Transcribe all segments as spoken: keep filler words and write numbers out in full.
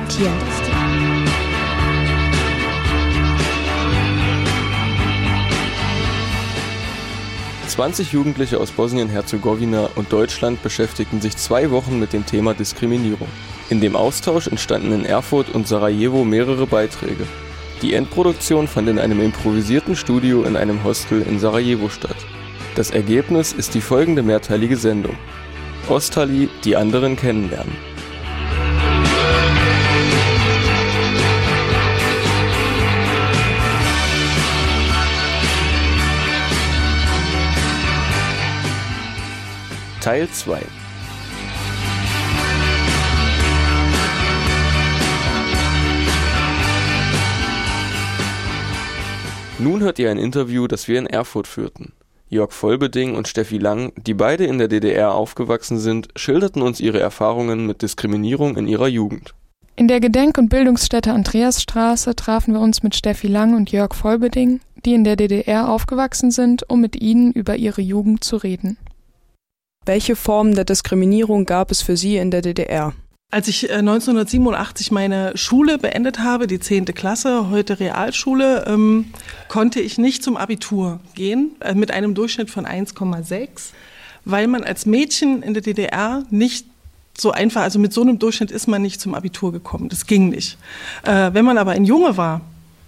präsentieren. zwanzig Jugendliche aus Bosnien-Herzegowina und Deutschland beschäftigten sich zwei Wochen mit dem Thema Diskriminierung. In dem Austausch entstanden in Erfurt und Sarajevo mehrere Beiträge. Die Endproduktion fand in einem improvisierten Studio in einem Hostel in Sarajevo statt. Das Ergebnis ist die folgende mehrteilige Sendung: Ostali, die anderen kennenlernen. Teil zwei. Nun hört ihr ein Interview, das wir in Erfurt führten. Jörg Volbeding und Steffi Lang, die beide in der D D R aufgewachsen sind, schilderten uns ihre Erfahrungen mit Diskriminierung in ihrer Jugend. In der Gedenk- und Bildungsstätte Andreasstraße trafen wir uns mit Steffi Lang und Jörg Volbeding, die in der D D R aufgewachsen sind, um mit ihnen über ihre Jugend zu reden. Welche Formen der Diskriminierung gab es für Sie in der D D R? Als ich neunzehnhundertsiebenundachtzig meine Schule beendet habe, die zehnte Klasse, heute Realschule, ähm, konnte ich nicht zum Abitur gehen, äh, mit einem Durchschnitt von eins Komma sechs, weil man als Mädchen in der D D R nicht so einfach, also mit so einem Durchschnitt ist man nicht zum Abitur gekommen, das ging nicht. Äh, wenn man aber ein Junge war,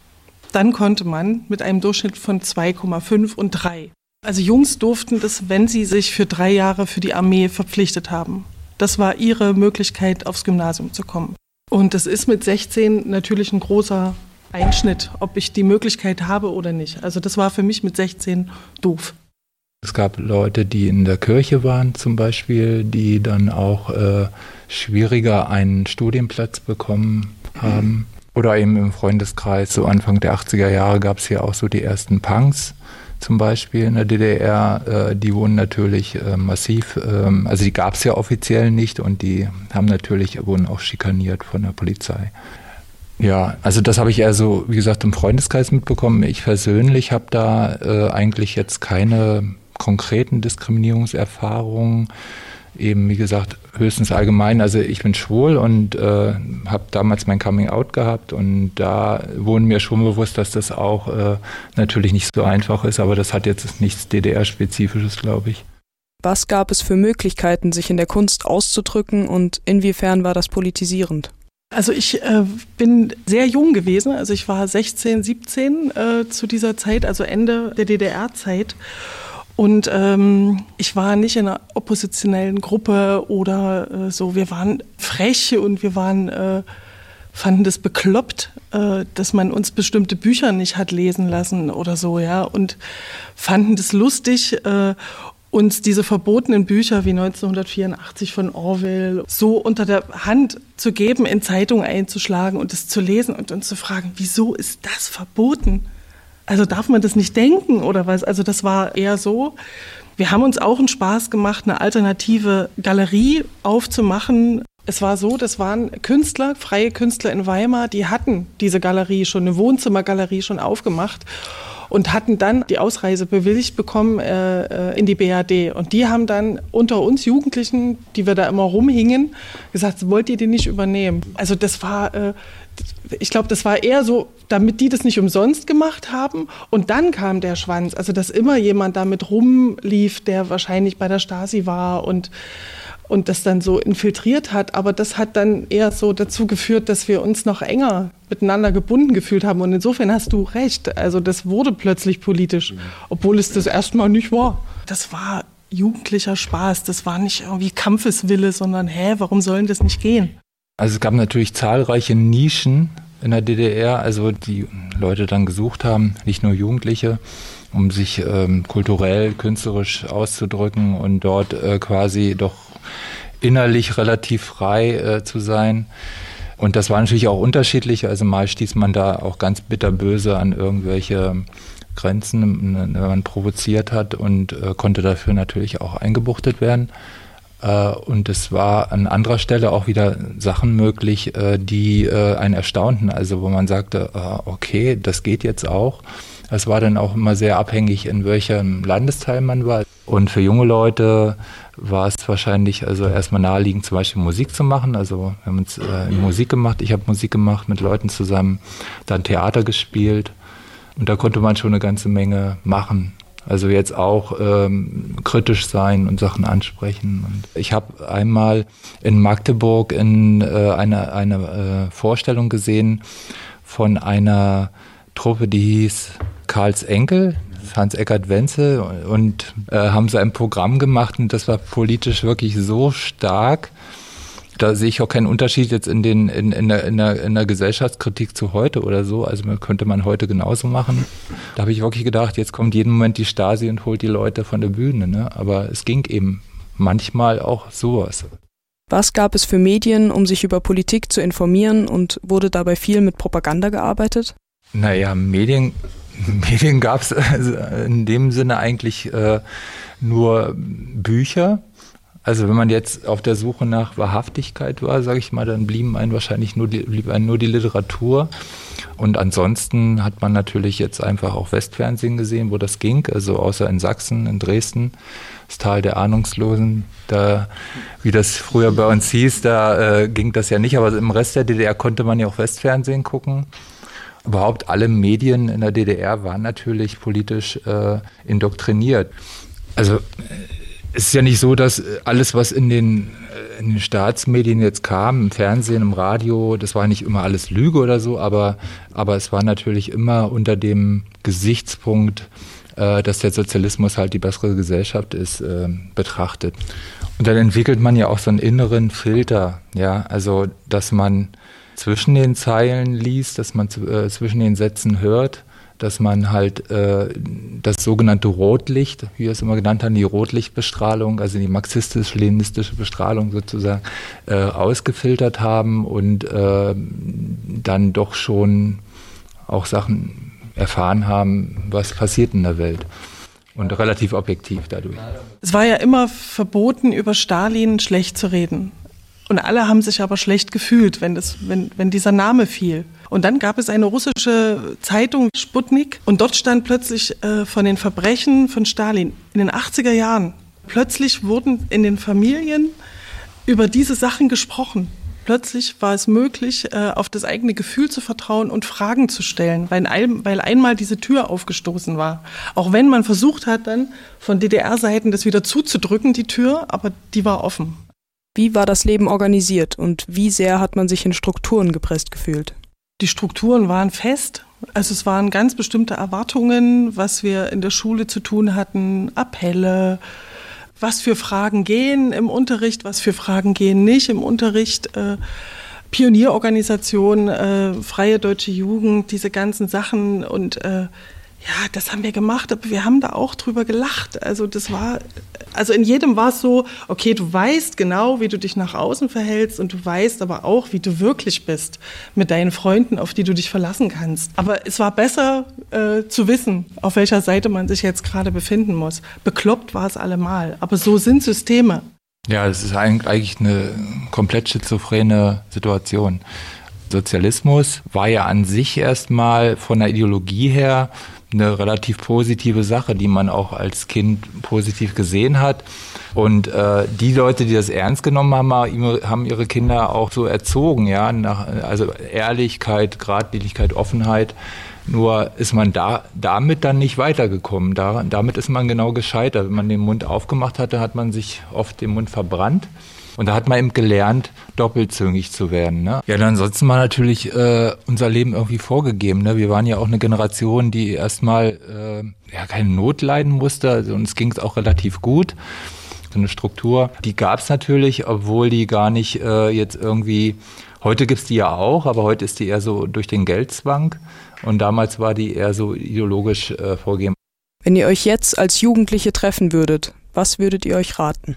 dann konnte man mit einem Durchschnitt von zwei Komma fünf und drei. Also Jungs durften das, wenn sie sich für drei Jahre für die Armee verpflichtet haben. Das war ihre Möglichkeit, aufs Gymnasium zu kommen. Und das ist mit sechzehn natürlich ein großer Einschnitt, ob ich die Möglichkeit habe oder nicht. Also das war für mich mit sechzehn doof. Es gab Leute, die in der Kirche waren zum Beispiel, die dann auch äh, schwieriger einen Studienplatz bekommen haben. Oder eben im Freundeskreis, so Anfang der achtziger Jahre gab es hier auch so die ersten Punks. Zum Beispiel in der D D R, äh, die wurden natürlich äh, massiv, ähm, also die gab es ja offiziell nicht und die haben natürlich, wurden auch schikaniert von der Polizei. Ja, also das habe ich eher so, wie gesagt, im Freundeskreis mitbekommen. Ich persönlich habe da äh, eigentlich jetzt keine konkreten Diskriminierungserfahrungen. Eben, wie gesagt, höchstens allgemein. Also ich bin schwul und äh, habe damals mein Coming-out gehabt und da wurde mir schon bewusst, dass das auch äh, natürlich nicht so einfach ist, aber das hat jetzt nichts D D R-Spezifisches, glaube ich. Was gab es für Möglichkeiten, sich in der Kunst auszudrücken und inwiefern war das politisierend? Also ich äh, bin sehr jung gewesen, also ich war sechzehn, siebzehn äh, zu dieser Zeit, also Ende der D D R-Zeit. Und ähm, ich war nicht in einer oppositionellen Gruppe oder äh, so. Wir waren frech und wir waren, äh, fanden das bekloppt, äh, dass man uns bestimmte Bücher nicht hat lesen lassen oder so, ja. Und fanden das lustig, äh, uns diese verbotenen Bücher wie neunzehnhundertvierundachtzig von Orwell so unter der Hand zu geben, in Zeitungen einzuschlagen und es zu lesen und uns zu fragen, wieso ist das verboten? Also darf man das nicht denken oder was? Also das war eher so. Wir haben uns auch einen Spaß gemacht, eine alternative Galerie aufzumachen. Es war so, das waren Künstler, freie Künstler in Weimar, die hatten diese Galerie schon, eine Wohnzimmergalerie schon aufgemacht und hatten dann die Ausreise bewilligt bekommen äh, in die B R D. Und die haben dann unter uns Jugendlichen, die wir da immer rumhingen, gesagt, wollt ihr die nicht übernehmen? Also das war, äh, ich glaube, das war eher so, damit die das nicht umsonst gemacht haben. Und dann kam der Schwanz, also dass immer jemand damit rumlief, der wahrscheinlich bei der Stasi war und und das dann so infiltriert hat. Aber das hat dann eher so dazu geführt, dass wir uns noch enger miteinander gebunden gefühlt haben. Und insofern hast du recht. Also das wurde plötzlich politisch, obwohl es das erstmal nicht war. Das war jugendlicher Spaß. Das war nicht irgendwie Kampfeswille, sondern hä, warum sollen das nicht gehen? Also es gab natürlich zahlreiche Nischen in der D D R, also die Leute dann gesucht haben, nicht nur Jugendliche, um sich ähm, kulturell, künstlerisch auszudrücken und dort äh, quasi doch innerlich relativ frei äh, zu sein. Und das war natürlich auch unterschiedlich, also mal stieß man da auch ganz bitterböse an irgendwelche Grenzen, wenn man provoziert hat und äh, konnte dafür natürlich auch eingebuchtet werden. Äh, und es war an anderer Stelle auch wieder Sachen möglich, äh, die äh, einen erstaunten, also wo man sagte, äh, okay, das geht jetzt auch. Es war dann auch immer sehr abhängig, in welchem Landesteil man war. Und für junge Leute war es wahrscheinlich also erstmal naheliegend, zum Beispiel Musik zu machen. Also wir haben uns äh, Musik gemacht, ich habe Musik gemacht mit Leuten zusammen, dann Theater gespielt und da konnte man schon eine ganze Menge machen. Also jetzt auch ähm, kritisch sein und Sachen ansprechen. Und ich habe einmal in Magdeburg in äh, einer eine, äh, Vorstellung gesehen von einer Truppe, die hieß Karls Enkel, Hans-Eckart Wenzel, und äh, haben so ein Programm gemacht und das war politisch wirklich so stark. Da sehe ich auch keinen Unterschied jetzt in, den, in, in, der, in, der, in der Gesellschaftskritik zu heute oder so. Also könnte man heute genauso machen. Da habe ich wirklich gedacht, jetzt kommt jeden Moment die Stasi und holt die Leute von der Bühne. Ne? Aber es ging eben manchmal auch sowas. Was gab es für Medien, um sich über Politik zu informieren, und wurde dabei viel mit Propaganda gearbeitet? Naja, Medien, Medien gab es also in dem Sinne eigentlich äh, nur Bücher. Also wenn man jetzt auf der Suche nach Wahrhaftigkeit war, sage ich mal, dann blieben einem wahrscheinlich nur die, blieb einem nur die Literatur. Und ansonsten hat man natürlich jetzt einfach auch Westfernsehen gesehen, wo das ging. Also außer in Sachsen, in Dresden, das Tal der Ahnungslosen, da, wie das früher bei uns hieß, da äh, ging das ja nicht. Aber im Rest der D D R konnte man ja auch Westfernsehen gucken. Überhaupt alle Medien in der D D R waren natürlich politisch äh, indoktriniert. Also es ist ja nicht so, dass alles, was in den, in den Staatsmedien jetzt kam, im Fernsehen, im Radio, das war nicht immer alles Lüge oder so, aber, aber es war natürlich immer unter dem Gesichtspunkt, äh, dass der Sozialismus halt die bessere Gesellschaft ist, äh, betrachtet. Und dann entwickelt man ja auch so einen inneren Filter, ja, also dass man zwischen den Zeilen liest, dass man äh, zwischen den Sätzen hört, dass man halt äh, das sogenannte Rotlicht, wie wir es immer genannt haben, die Rotlichtbestrahlung, also die marxistisch-leninistische Bestrahlung sozusagen, äh, ausgefiltert haben und äh, dann doch schon auch Sachen erfahren haben, was passiert in der Welt. Und relativ objektiv dadurch. Es war ja immer verboten, über Stalin schlecht zu reden. Und alle haben sich aber schlecht gefühlt, wenn, das, wenn, wenn dieser Name fiel. Und dann gab es eine russische Zeitung, Sputnik, und dort stand plötzlich äh, von den Verbrechen von Stalin in den achtziger Jahren. Plötzlich wurden in den Familien über diese Sachen gesprochen. Plötzlich war es möglich, äh, auf das eigene Gefühl zu vertrauen und Fragen zu stellen, weil, ein, weil einmal diese Tür aufgestoßen war. Auch wenn man versucht hat, dann von D D R-Seiten das wieder zuzudrücken, die Tür, aber die war offen. Wie war das Leben organisiert und wie sehr hat man sich in Strukturen gepresst gefühlt? Die Strukturen waren fest. Also es waren ganz bestimmte Erwartungen, was wir in der Schule zu tun hatten, Appelle, was für Fragen gehen im Unterricht, was für Fragen gehen nicht im Unterricht, äh, Pionierorganisation, äh, Freie Deutsche Jugend, diese ganzen Sachen und äh, ja, das haben wir gemacht, aber wir haben da auch drüber gelacht. Also das war, also in jedem war es so, okay, du weißt genau, wie du dich nach außen verhältst und du weißt aber auch, wie du wirklich bist mit deinen Freunden, auf die du dich verlassen kannst. Aber es war besser äh, zu wissen, auf welcher Seite man sich jetzt gerade befinden muss. Bekloppt war es allemal, aber so sind Systeme. Ja, das ist eigentlich eine komplett schizophrene Situation. Sozialismus war ja an sich erstmal von der Ideologie her eine relativ positive Sache, die man auch als Kind positiv gesehen hat. Und äh, die Leute, die das ernst genommen haben, haben ihre Kinder auch so erzogen, ja, nach, also Ehrlichkeit, Geradlinigkeit, Offenheit. Nur ist man da damit dann nicht weitergekommen. Da, damit ist man genau gescheitert. Wenn man den Mund aufgemacht hatte, hat man sich oft den Mund verbrannt. Und da hat man eben gelernt, doppelzüngig zu werden. Ne? Ja, ansonsten war natürlich äh, unser Leben irgendwie vorgegeben. Ne? Wir waren ja auch eine Generation, die erstmal äh, ja, keine Not leiden musste. Also uns ging es auch relativ gut. So eine Struktur, die gab es natürlich, obwohl die gar nicht äh, jetzt irgendwie, heute gibt es die ja auch, aber heute ist die eher so durch den Geldzwang. Und damals war die eher so ideologisch äh, vorgegeben. Wenn ihr euch jetzt als Jugendliche treffen würdet, was würdet ihr euch raten?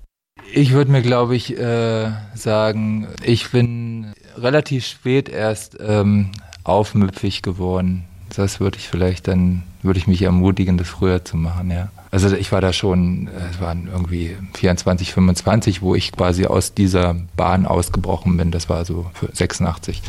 Ich würde mir, glaube ich, äh, sagen, ich bin relativ spät erst ähm, aufmüpfig geworden. Das würde ich vielleicht dann, würde ich mich ermutigen, das früher zu machen, ja. Also ich war da schon, es waren irgendwie vierundzwanzig, fünfundzwanzig, wo ich quasi aus dieser Bahn ausgebrochen bin. Das war so sechsundachtzig.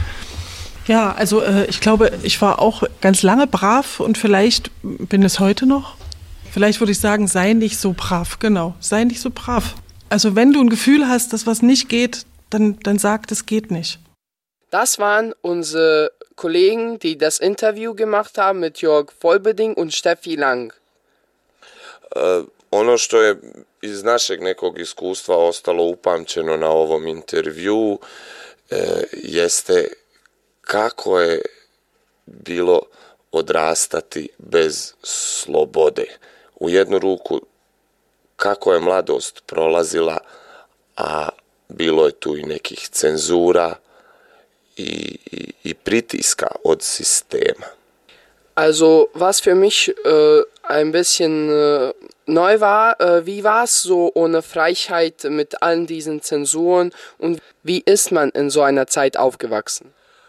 Ja, also äh, ich glaube, ich war auch ganz lange brav und vielleicht bin es heute noch. Vielleicht würde ich sagen, sei nicht so brav, genau, sei nicht so brav. Also wenn du ein Gefühl hast, dass was nicht geht, dann, dann sag, das geht nicht. Das waren unsere Kollegen, die das Interview gemacht haben mit Jörg Vollbeding und Steffi Lang. Uh, ono što je iz našeg nekog iskustva ostalo upamćeno na ovom intervjuu e, jeste kako je bilo odrastati bez slobode. U jednu ruku kako je mladost prolazila, a bilo je tu i nekih cenzura i, i, i pritiska od sistema. Also was für mich äh, ein bisschen äh, neu war, äh, wie war es so ohne Freiheit mit all diesen Zensuren und wie ist man in so einer Zeit aufgewachsen?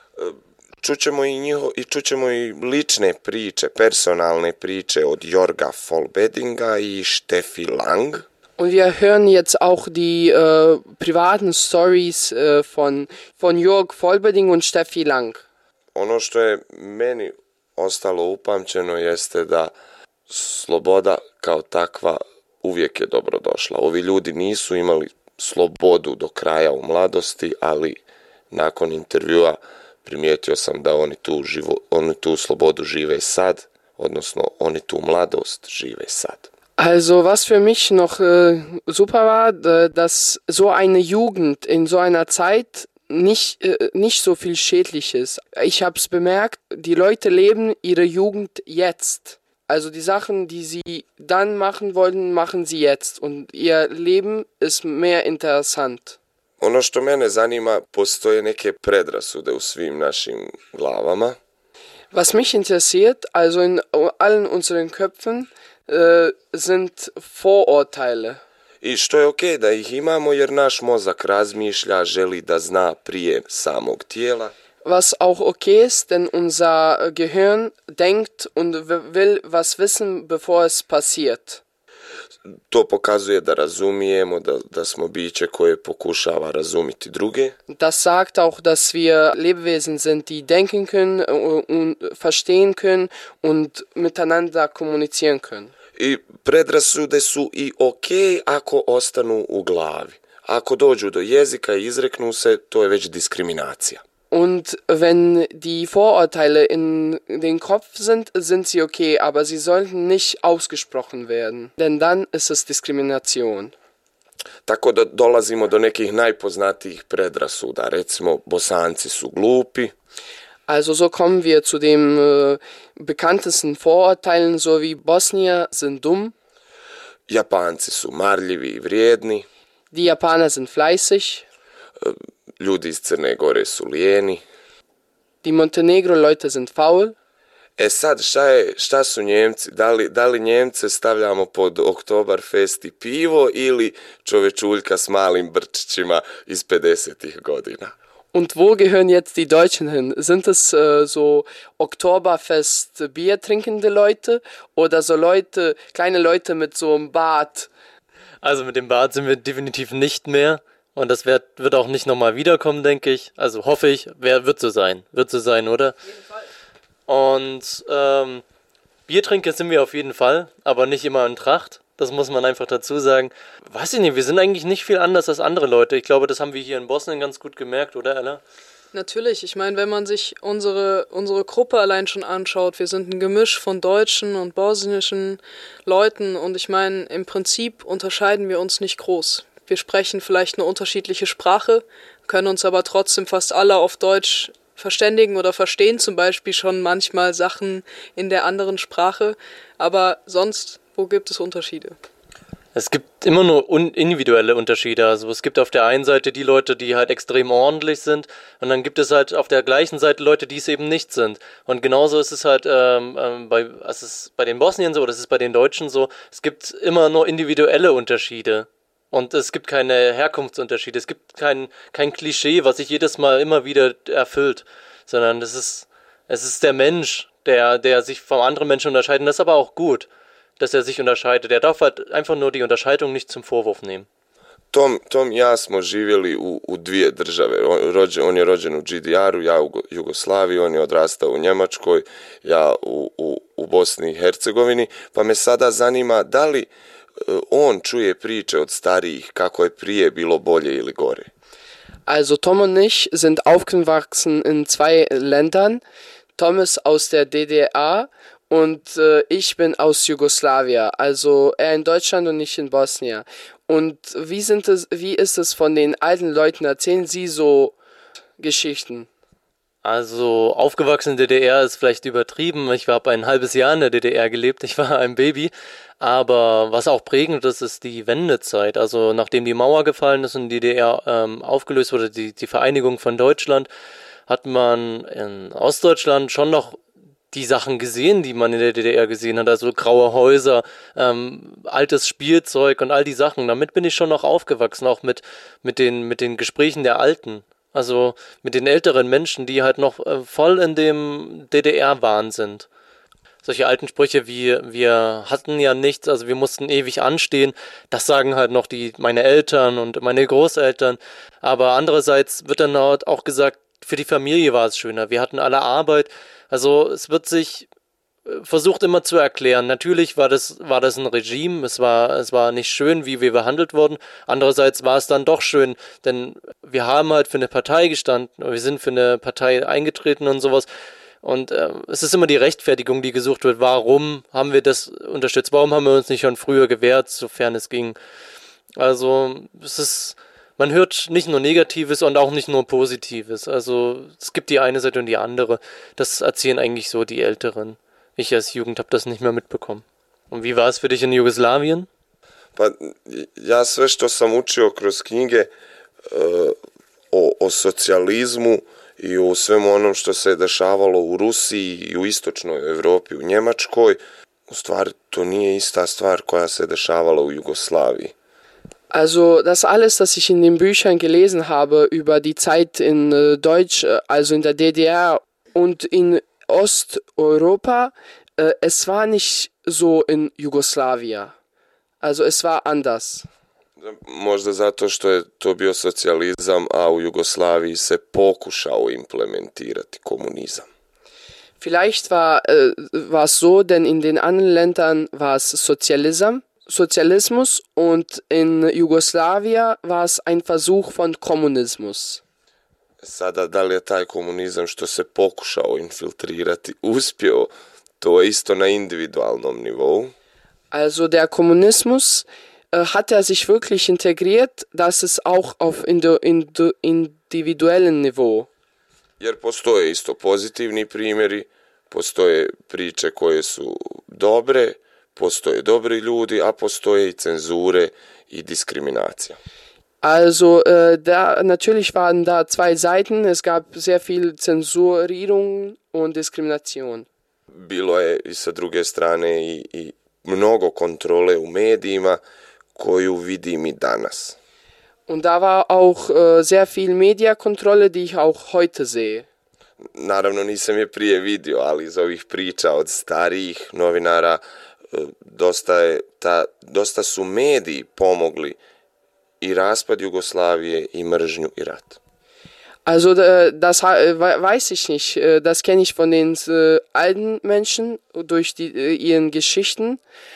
Čućemo i, njiho, i čućemo i lične priče, personalne priče od Jorga Vollbedinga i Steffi Lang. Und wir hören jetzt auch die äh, privaten Stories äh, von, von Jörg Vollbeding und Steffi Lang. Ono što je meni ostalo upamćeno jeste da sloboda kao takva uvijek je dobrodošla. Ovi ljudi nisu imali slobodu do kraja u mladosti, ali nakon intervjua primijetio sam da oni tu, živo, oni tu slobodu žive sad, odnosno oni tu mladost žive sad. Also was für mich noch äh, super war, dass so eine Jugend in so einer Zeit nicht, äh, nicht so viel Schädliches. Ich habe es bemerkt, die Leute leben ihre Jugend jetzt. Also die Sachen, die sie dann machen wollten, machen sie jetzt. Und ihr Leben ist mehr interessant. Ono što mene zanima, postoje neke predrasude u svim našim glavama. Was mich interessiert, also in allen unseren Köpfen, äh, sind Vorurteile. I što je okej da ih imamo jer naš mozak razmišlja, želi da zna prije samog tijela. Was auch okay ist, denn unser Gehirn denkt und will was wissen, bevor es passiert. To pokazuje da razumijemo, da, da smo biće koje pokušava razumiti druge. Das sagt auch, dass wir Lebewesen sind, die denken können und verstehen können und miteinander kommunizieren können. I predrasude su i okej ako ostanu u glavi. Ako dođu do jezika i izreknu se, to je već diskriminacija. Und wenn die Vorurteile in den Kopf sind, sind sie okay, aber sie sollten nicht ausgesprochen werden, denn dann ist es Diskrimination. Tako da dolazimo do nekih najpoznatijih predrasuda, recimo Bosanci su glupi. Also so kommen wir zu dem äh, bekanntesten Vorurteilen, so wie Bosnier sind dumm. Japanci su marljivi i vrijedni. Die Japaner sind fleißig. Ljudi iz Crne Gore su lijeni. Die Montenegro-Leute sind faul. E sad, šta, je, šta su Njemci? Da li, da li Njemce stavljamo pod Oktoberfest i pivo ili čovečuljka s malim brčićima iz pedesetih godina? Und wo gehören jetzt die Deutschen hin? Sind es äh, so Oktoberfest Bier trinkende Leute oder so Leute, kleine Leute mit so einem Bart? Also mit dem Bart sind wir definitiv nicht mehr. Und das wird, wird auch nicht nochmal wiederkommen, denke ich. Also hoffe ich, wer wird so sein. Wird so sein, oder? Auf jeden Fall. Und ähm, Biertrinker sind wir auf jeden Fall, aber nicht immer in Tracht. Das muss man einfach dazu sagen. Weiß ich nicht, wir sind eigentlich nicht viel anders als andere Leute. Ich glaube, das haben wir hier in Bosnien ganz gut gemerkt, oder Ella? Natürlich, ich meine, wenn man sich unsere, unsere Gruppe allein schon anschaut, wir sind ein Gemisch von deutschen und bosnischen Leuten und ich meine, im Prinzip unterscheiden wir uns nicht groß. Wir sprechen vielleicht eine unterschiedliche Sprache, können uns aber trotzdem fast alle auf Deutsch verständigen oder verstehen zum Beispiel schon manchmal Sachen in der anderen Sprache. Aber sonst, wo gibt es Unterschiede? Es gibt immer nur un- individuelle Unterschiede. Also es gibt auf der einen Seite die Leute, die halt extrem ordentlich sind und dann gibt es halt auf der gleichen Seite Leute, die es eben nicht sind. Und genauso ist es halt ähm, ähm, bei, es ist bei den Bosniern so oder es ist bei den Deutschen so. Es gibt immer nur individuelle Unterschiede. Und es gibt keine Herkunftsunterschiede, es gibt kein, kein Klischee, was sich jedes Mal immer wieder erfüllt, sondern es ist, es ist der Mensch, der, der sich vom anderen Menschen unterscheidet. Und das ist aber auch gut, dass er sich unterscheidet. Er darf halt einfach nur die Unterscheidung nicht zum Vorwurf nehmen. Tom, Tom i ja smo živjeli u, u dvije države. On, rođen, on je rođen u G D R-u, ja u Jugoslaviji, on je odrastao u Njemačkoj, ja u, u, u Bosni i Hercegovini, pa me sada zanima da li on čuje priče od starijih kako je prije bilo bolje ili gore. Also Tom und ich sind aufgewachsen in zwei Ländern. Tom ist aus der D D R und äh, ich bin aus Jugoslawien. Also er in Deutschland und ich in Bosnien. Und wie sind es, wie ist es von den alten Leuten? Erzählen Sie so Geschichten? Also aufgewachsen in der D D R ist vielleicht übertrieben. Ich habe ein halbes Jahr in der D D R gelebt. Ich war ein Baby. Aber was auch prägend ist, ist die Wendezeit. Also nachdem die Mauer gefallen ist und die D D R ähm, aufgelöst wurde, die, die Vereinigung von Deutschland, hat man in Ostdeutschland schon noch die Sachen gesehen, die man in der D D R gesehen hat. Also graue Häuser, ähm, altes Spielzeug und all die Sachen. Damit bin ich schon noch aufgewachsen, auch mit, mit, den, mit den Gesprächen der Alten. Also mit den älteren Menschen, die halt noch äh, voll in dem D D R-Wahn sind. Solche alten Sprüche wie, wir hatten ja nichts, also wir mussten ewig anstehen, das sagen halt noch die meine Eltern und meine Großeltern. Aber andererseits wird dann auch gesagt, für die Familie war es schöner, wir hatten alle Arbeit. Also es wird sich versucht immer zu erklären. Natürlich war das, war das ein Regime, es war, es war nicht schön, wie wir behandelt wurden. Andererseits war es dann doch schön, denn wir haben halt für eine Partei gestanden, wir sind für eine Partei eingetreten und sowas. Und äh, es ist immer die Rechtfertigung, die gesucht wird. Warum haben wir das unterstützt? Warum haben wir uns nicht schon früher gewehrt, sofern es ging? Also es ist, man hört nicht nur Negatives und auch nicht nur Positives. Also es gibt die eine Seite und die andere. Das erzählen eigentlich so die Älteren. Ich als Jugend habe das nicht mehr mitbekommen. Und wie war es für dich in Jugoslawien? Pa ja sve što sam učio kroz knjige uh, o, o socijalizmu i u svemu onom što se dešavalo u Rusiji i u istočnoj Evropi, u Njemačkoj, u stvari to nije ista stvar koja se dešavala u Jugoslaviji. Also das alles, das ich in den Büchern gelesen habe über die Zeit in äh, Deutsch, also in der D D R und in Osteuropa, äh, es war nicht so in Jugoslawien. Also es war anders. Možda zato što je to bio socijalizam, a u Jugoslaviji se pokušao implementirati komunizam. Vielleicht war, äh, war es so, denn in den anderen Ländern war es Sozialism, Sozialismus und in Jugoslawien war es ein Versuch von Kommunismus. Sada, da li je taj komunizam što se pokušao infiltrirati uspio, to je isto na individualnom nivou. Also der Kommunismus äh, hat er sich wirklich integriert, das ist auch auf indo, indo, individuellen Niveau. Jer postoje isto pozitivni primjeri, postoje priče koje su dobre, postoje dobri ljudi, a postoje i cenzure i diskriminacija. Also äh, da natürlich waren da zwei Seiten, es gab sehr viel Zensurierung und Diskrimination. Bilo je i sa druge strane i, i mnogo kontrole u medijima koju vidim i danas. Und da war auch äh, sehr viel Mediakontrolle, die ich auch heute sehe. Naravno nisam je prije vidio, ali iz ovih priča od starijih novinara dosta, je ta, dosta su mediji pomogli i raspad Jugoslavije i mržnju i rat. Also das weiß ich nicht, das kenne ich von den alten Menschen durch die, ihren Geschichten,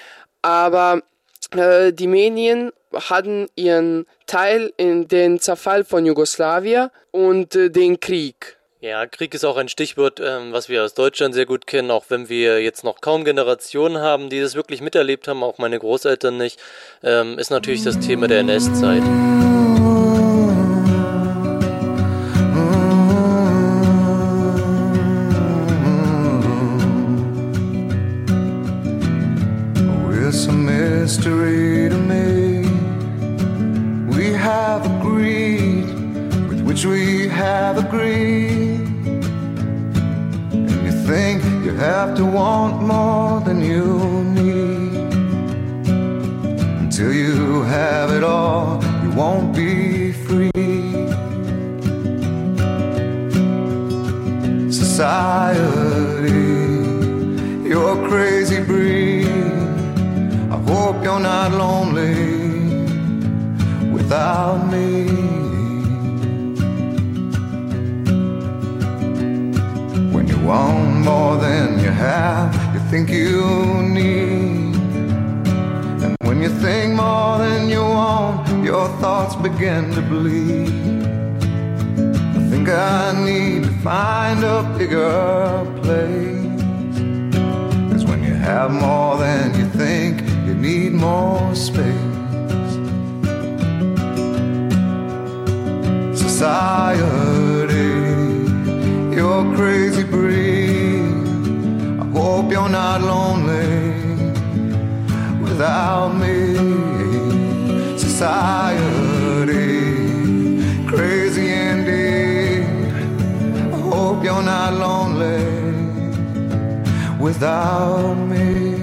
aber die Medien hatten ihren Teil in den Zerfall von Jugoslawien und den Krieg. Ja, Krieg ist auch ein Stichwort, ähm, was wir aus Deutschland sehr gut kennen, auch wenn wir jetzt noch kaum Generationen haben, die das wirklich miterlebt haben, auch meine Großeltern nicht, ähm, ist natürlich das Thema der N S-Zeit. It's a mystery to me. We have agreed with which we have agreed. And you think you have to want more than you need. Until you have it all, you won't be free. Society, you're a crazy breed. I hope you're not lonely. without me. When you want more than you have, you think you need. And when you think more than you want, your thoughts begin to bleed. I think I need to find a bigger place. 'Cause when you have more than you think, you need more space. Society, you're crazy breed. I hope you're not lonely without me. Society, crazy indeed. I hope you're not lonely without me.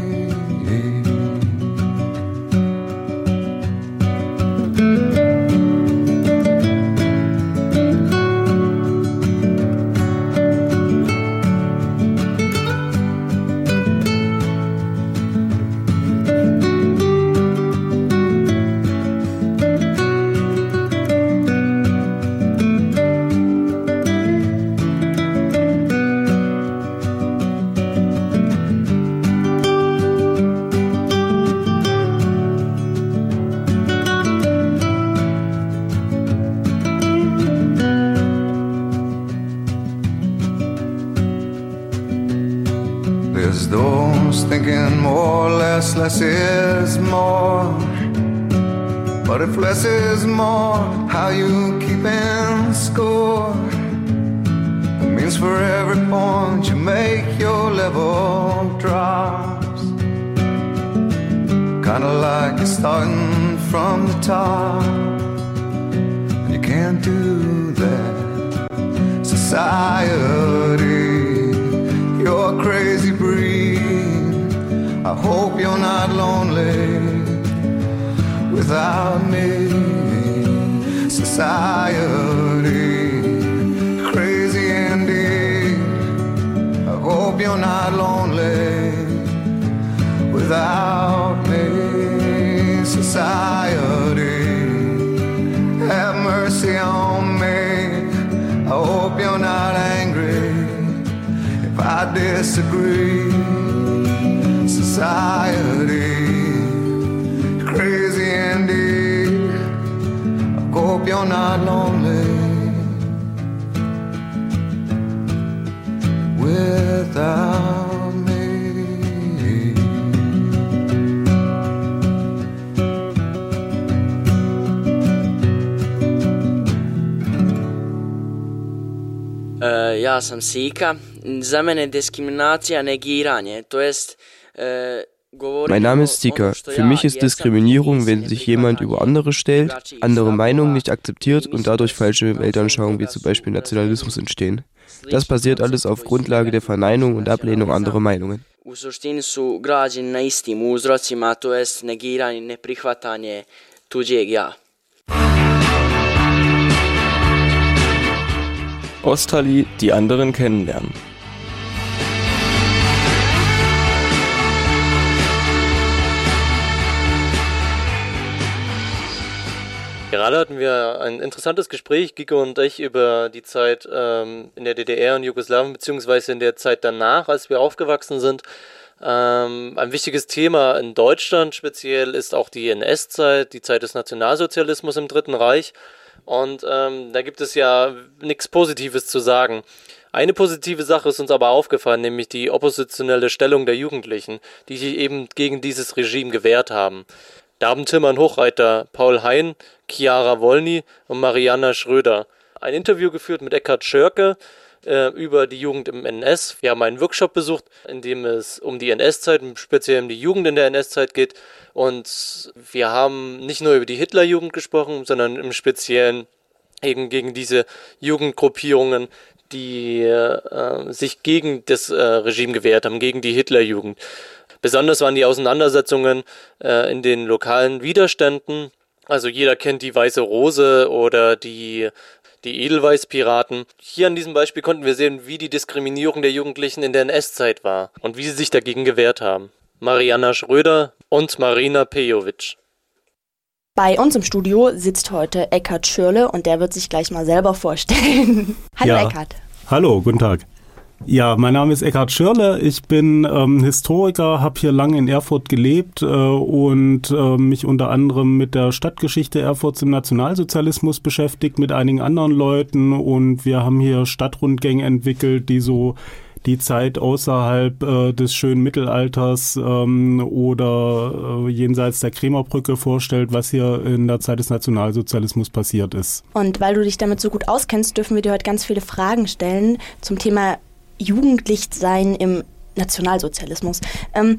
There's those thinking more, less, less is more. But if less is more, how you keeping score? It means for every point you make, your level drops. Kinda like you're starting from the top, and you can't do that. Society, you're a crazy breed. I hope you're not lonely without me. Society, crazy indeed. I hope you're not lonely without me. Society, have mercy on me. I hope you're not angry if I disagree. Society, crazy indeed. I hope you're not lonely without me. Uh, ja sam Sika. Za mene diskriminacija negiranje, to jest uh, Mein Name ist Sika. Für mich ist Diskriminierung, wenn sich jemand über andere stellt, andere Meinungen nicht akzeptiert und dadurch falsche Weltanschauungen wie zum Beispiel Nationalismus entstehen. Das basiert alles auf Grundlage der Verneinung und Ablehnung anderer Meinungen. U suštini su građeni na istim uzrocima, to jest negiranje, neprihvatanje tuđeg ja. Ostali, die anderen kennenlernen. Gerade hatten wir ein interessantes Gespräch, Giko und ich, über die Zeit ähm, in der D D R und Jugoslawien, beziehungsweise in der Zeit danach, als wir aufgewachsen sind. Ähm, ein wichtiges Thema in Deutschland speziell ist auch die N S-Zeit, die Zeit des Nationalsozialismus im Dritten Reich. Und ähm, da gibt es ja nichts Positives zu sagen. Eine positive Sache ist uns aber aufgefallen, nämlich die oppositionelle Stellung der Jugendlichen, die sich eben gegen dieses Regime gewehrt haben. Da haben Tilman Hochreiter, Paul Hein, Chiara Wolny und Marianna Schröder ein Interview geführt mit Eckhard Schörke äh, über die Jugend im N S. Wir haben einen Workshop besucht, in dem es um die N S-Zeit, speziell um die Jugend in der N S-Zeit geht. Und wir haben nicht nur über die Hitlerjugend gesprochen, sondern im Speziellen eben gegen diese Jugendgruppierungen, die äh, sich gegen das äh, Regime gewehrt haben, gegen die Hitlerjugend. Besonders waren die Auseinandersetzungen äh, in den lokalen Widerständen. Also jeder kennt die Weiße Rose oder die, die Edelweiß-Piraten. Hier an diesem Beispiel konnten wir sehen, wie die Diskriminierung der Jugendlichen in der N S-Zeit war und wie sie sich dagegen gewehrt haben. Marianna Schröder und Marina Pejovic. Bei uns im Studio sitzt heute Eckhard Schürle und der wird sich gleich mal selber vorstellen. Hallo ja. Eckhard. Hallo, guten Tag. Ja, mein Name ist Eckhard Schürle, ich bin ähm, Historiker, habe hier lange in Erfurt gelebt äh, und äh, mich unter anderem mit der Stadtgeschichte Erfurts im Nationalsozialismus beschäftigt, mit einigen anderen Leuten, und wir haben hier Stadtrundgänge entwickelt, die so die Zeit außerhalb äh, des schönen Mittelalters ähm, oder äh, jenseits der Krämerbrücke vorstellt, was hier in der Zeit des Nationalsozialismus passiert ist. Und weil du dich damit so gut auskennst, dürfen wir dir heute ganz viele Fragen stellen zum Thema Jugendlichsein im Nationalsozialismus. Ähm,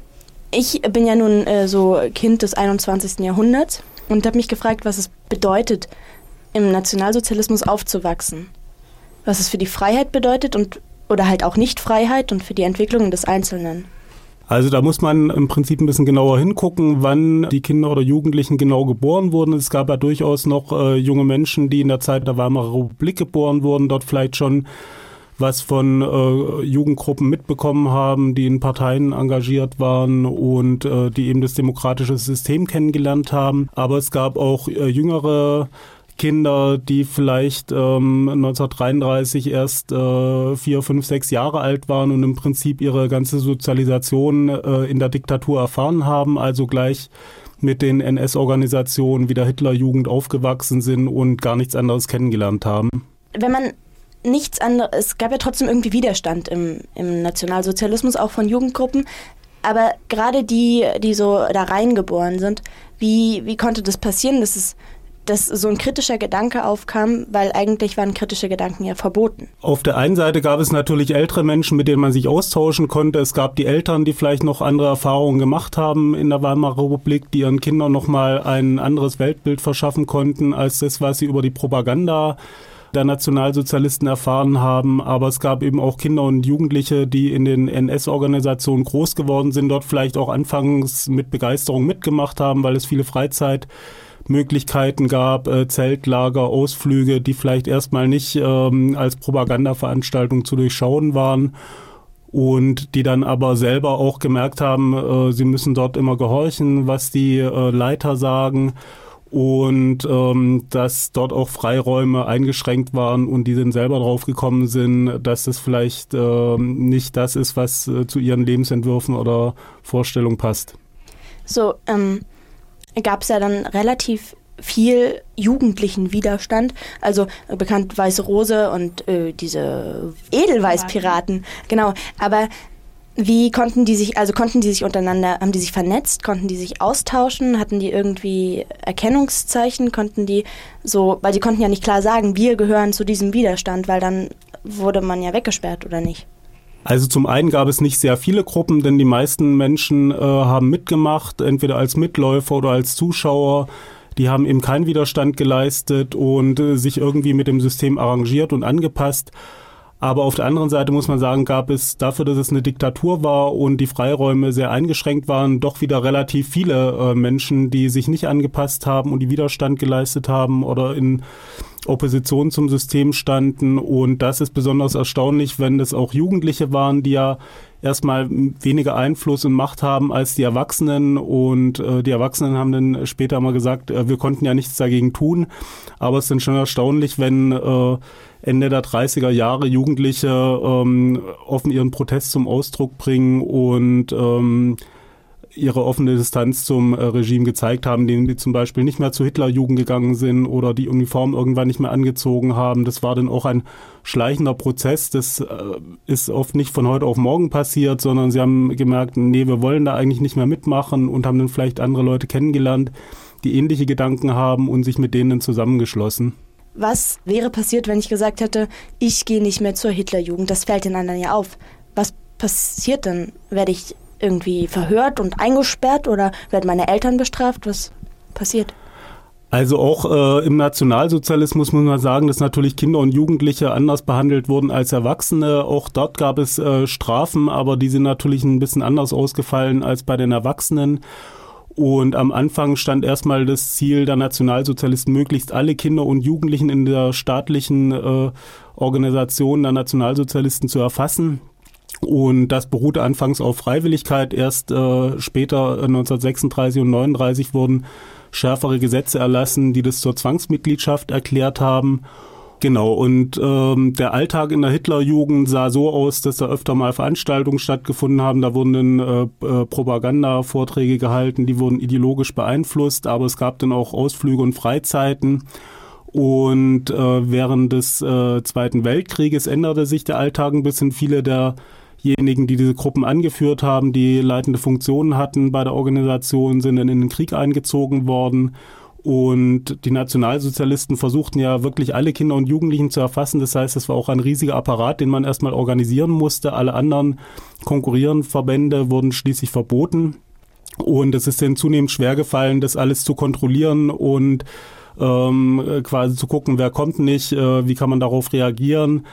ich bin ja nun äh, so Kind des einundzwanzigsten Jahrhunderts und habe mich gefragt, was es bedeutet, im Nationalsozialismus aufzuwachsen. Was es für die Freiheit bedeutet und oder halt auch Nicht-Freiheit und für die Entwicklung des Einzelnen. Also da muss man im Prinzip ein bisschen genauer hingucken, wann die Kinder oder Jugendlichen genau geboren wurden. Es gab ja durchaus noch äh, junge Menschen, die in der Zeit der Weimarer Republik geboren wurden, dort vielleicht schon was von äh, Jugendgruppen mitbekommen haben, die in Parteien engagiert waren und äh, die eben das demokratische System kennengelernt haben. Aber es gab auch äh, jüngere Kinder, die vielleicht ähm, neunzehnhundertdreiunddreißig erst äh, vier, fünf, sechs Jahre alt waren und im Prinzip ihre ganze Sozialisation äh, in der Diktatur erfahren haben, also gleich mit den N S-Organisationen wie der Hitlerjugend aufgewachsen sind und gar nichts anderes kennengelernt haben. Wenn man nichts anderes, es gab ja trotzdem irgendwie Widerstand im, im Nationalsozialismus, auch von Jugendgruppen, aber gerade die, die so da reingeboren sind, wie, wie konnte das passieren, dass es dass so ein kritischer Gedanke aufkam, weil eigentlich waren kritische Gedanken ja verboten. Auf der einen Seite gab es natürlich ältere Menschen, mit denen man sich austauschen konnte. Es gab die Eltern, die vielleicht noch andere Erfahrungen gemacht haben in der Weimarer Republik, die ihren Kindern nochmal ein anderes Weltbild verschaffen konnten, als das, was sie über die Propaganda der Nationalsozialisten erfahren haben. Aber es gab eben auch Kinder und Jugendliche, die in den N S-Organisationen groß geworden sind, dort vielleicht auch anfangs mit Begeisterung mitgemacht haben, weil es viele Freizeit Möglichkeiten gab, äh, Zeltlager, Ausflüge, die vielleicht erstmal nicht ähm, als Propagandaveranstaltung zu durchschauen waren und die dann aber selber auch gemerkt haben, äh, sie müssen dort immer gehorchen, was die äh, Leiter sagen, und ähm, dass dort auch Freiräume eingeschränkt waren und die dann selber drauf gekommen sind, dass das vielleicht äh, nicht das ist, was äh, zu ihren Lebensentwürfen oder Vorstellungen passt. So, ähm gab es ja dann relativ viel jugendlichen Widerstand, also äh, bekannt Weiße Rose und äh, diese Edelweißpiraten, genau, aber wie konnten die sich, also konnten die sich untereinander, haben die sich vernetzt, konnten die sich austauschen, hatten die irgendwie Erkennungszeichen, konnten die so, weil sie konnten ja nicht klar sagen, wir gehören zu diesem Widerstand, weil dann wurde man ja weggesperrt, oder nicht? Also zum einen gab es nicht sehr viele Gruppen, denn die meisten Menschen äh, haben mitgemacht, entweder als Mitläufer oder als Zuschauer. Die haben eben keinen Widerstand geleistet und äh, sich irgendwie mit dem System arrangiert und angepasst. Aber auf der anderen Seite muss man sagen, gab es dafür, dass es eine Diktatur war und die Freiräume sehr eingeschränkt waren, doch wieder relativ viele äh, Menschen, die sich nicht angepasst haben und die Widerstand geleistet haben oder in Opposition zum System standen. Und das ist besonders erstaunlich, wenn das auch Jugendliche waren, die ja erstmal weniger Einfluss und Macht haben als die Erwachsenen. Und äh, die Erwachsenen haben dann später mal gesagt, äh, wir konnten ja nichts dagegen tun. Aber es ist dann schon erstaunlich, wenn äh, Ende der dreißiger Jahre Jugendliche ähm, offen ihren Protest zum Ausdruck bringen und ähm, ihre offene Distanz zum äh, Regime gezeigt haben, denen die zum Beispiel nicht mehr zur Hitlerjugend gegangen sind oder die Uniform irgendwann nicht mehr angezogen haben. Das war dann auch ein schleichender Prozess. Das äh, ist oft nicht von heute auf morgen passiert, sondern sie haben gemerkt, nee, wir wollen da eigentlich nicht mehr mitmachen und haben dann vielleicht andere Leute kennengelernt, die ähnliche Gedanken haben und sich mit denen zusammengeschlossen. Was wäre passiert, wenn ich gesagt hätte, ich gehe nicht mehr zur Hitlerjugend? Das fällt den anderen ja auf. Was passiert dann? Werde ich irgendwie verhört und eingesperrt oder werden meine Eltern bestraft? Was passiert? Also auch äh, im Nationalsozialismus muss man sagen, dass natürlich Kinder und Jugendliche anders behandelt wurden als Erwachsene. Auch dort gab es äh, Strafen, aber die sind natürlich ein bisschen anders ausgefallen als bei den Erwachsenen. Und am Anfang stand erstmal das Ziel der Nationalsozialisten, möglichst alle Kinder und Jugendlichen in der staatlichen äh, Organisation der Nationalsozialisten zu erfassen Und das beruhte anfangs auf Freiwilligkeit. Erst äh, später, neunzehnhundertsechsunddreißig und neununddreißig, wurden schärfere Gesetze erlassen, die das zur Zwangsmitgliedschaft erklärt haben. Genau, und ähm, der Alltag in der Hitlerjugend sah so aus, dass da öfter mal Veranstaltungen stattgefunden haben. Da wurden dann äh, äh, Propagandavorträge gehalten, die wurden ideologisch beeinflusst, aber es gab dann auch Ausflüge und Freizeiten. Und äh, während des äh, Zweiten Weltkrieges änderte sich der Alltag ein bisschen. Viele derjenigen, die diese Gruppen angeführt haben, die leitende Funktionen hatten bei der Organisation, sind dann in den Krieg eingezogen worden. Und die Nationalsozialisten versuchten ja wirklich alle Kinder und Jugendlichen zu erfassen. Das heißt, es war auch ein riesiger Apparat, den man erstmal organisieren musste. Alle anderen konkurrierenden Verbände wurden schließlich verboten. Und es ist dann zunehmend schwer gefallen, das alles zu kontrollieren und ähm, quasi zu gucken, wer kommt nicht, äh, wie kann man darauf reagieren.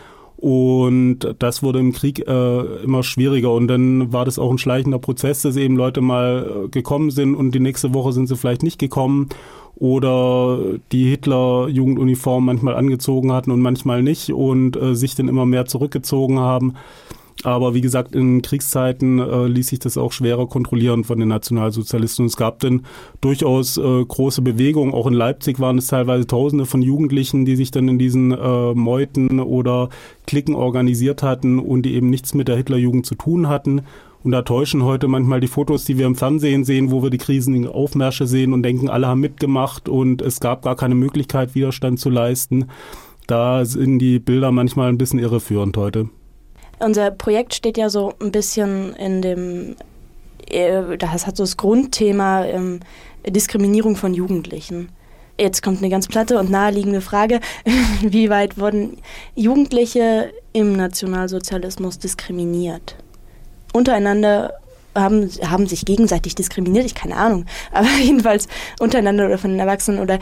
Und das wurde im Krieg äh, immer schwieriger. Und dann war das auch ein schleichender Prozess, dass eben Leute mal äh, gekommen sind und die nächste Woche sind sie vielleicht nicht gekommen. Oder die Hitler-Jugenduniform manchmal angezogen hatten und manchmal nicht und äh, sich dann immer mehr zurückgezogen haben. Aber wie gesagt, in Kriegszeiten äh, ließ sich das auch schwerer kontrollieren von den Nationalsozialisten. Und es gab dann durchaus äh, große Bewegungen. Auch in Leipzig waren es teilweise Tausende von Jugendlichen, die sich dann in diesen äh, Meuten oder Cliquen organisiert hatten und die eben nichts mit der Hitlerjugend zu tun hatten. Und da täuschen heute manchmal die Fotos, die wir im Fernsehen sehen, wo wir die krisenlichen Aufmärsche sehen und denken, alle haben mitgemacht und es gab gar keine Möglichkeit, Widerstand zu leisten. Da sind die Bilder manchmal ein bisschen irreführend heute. Unser Projekt steht ja so ein bisschen in dem, äh, das hat so das Grundthema ähm, Diskriminierung von Jugendlichen. Jetzt kommt eine ganz platte und naheliegende Frage, wie weit wurden Jugendliche im Nationalsozialismus diskriminiert? Untereinander haben, haben sich gegenseitig diskriminiert, ich keine Ahnung, aber jedenfalls untereinander oder von den Erwachsenen oder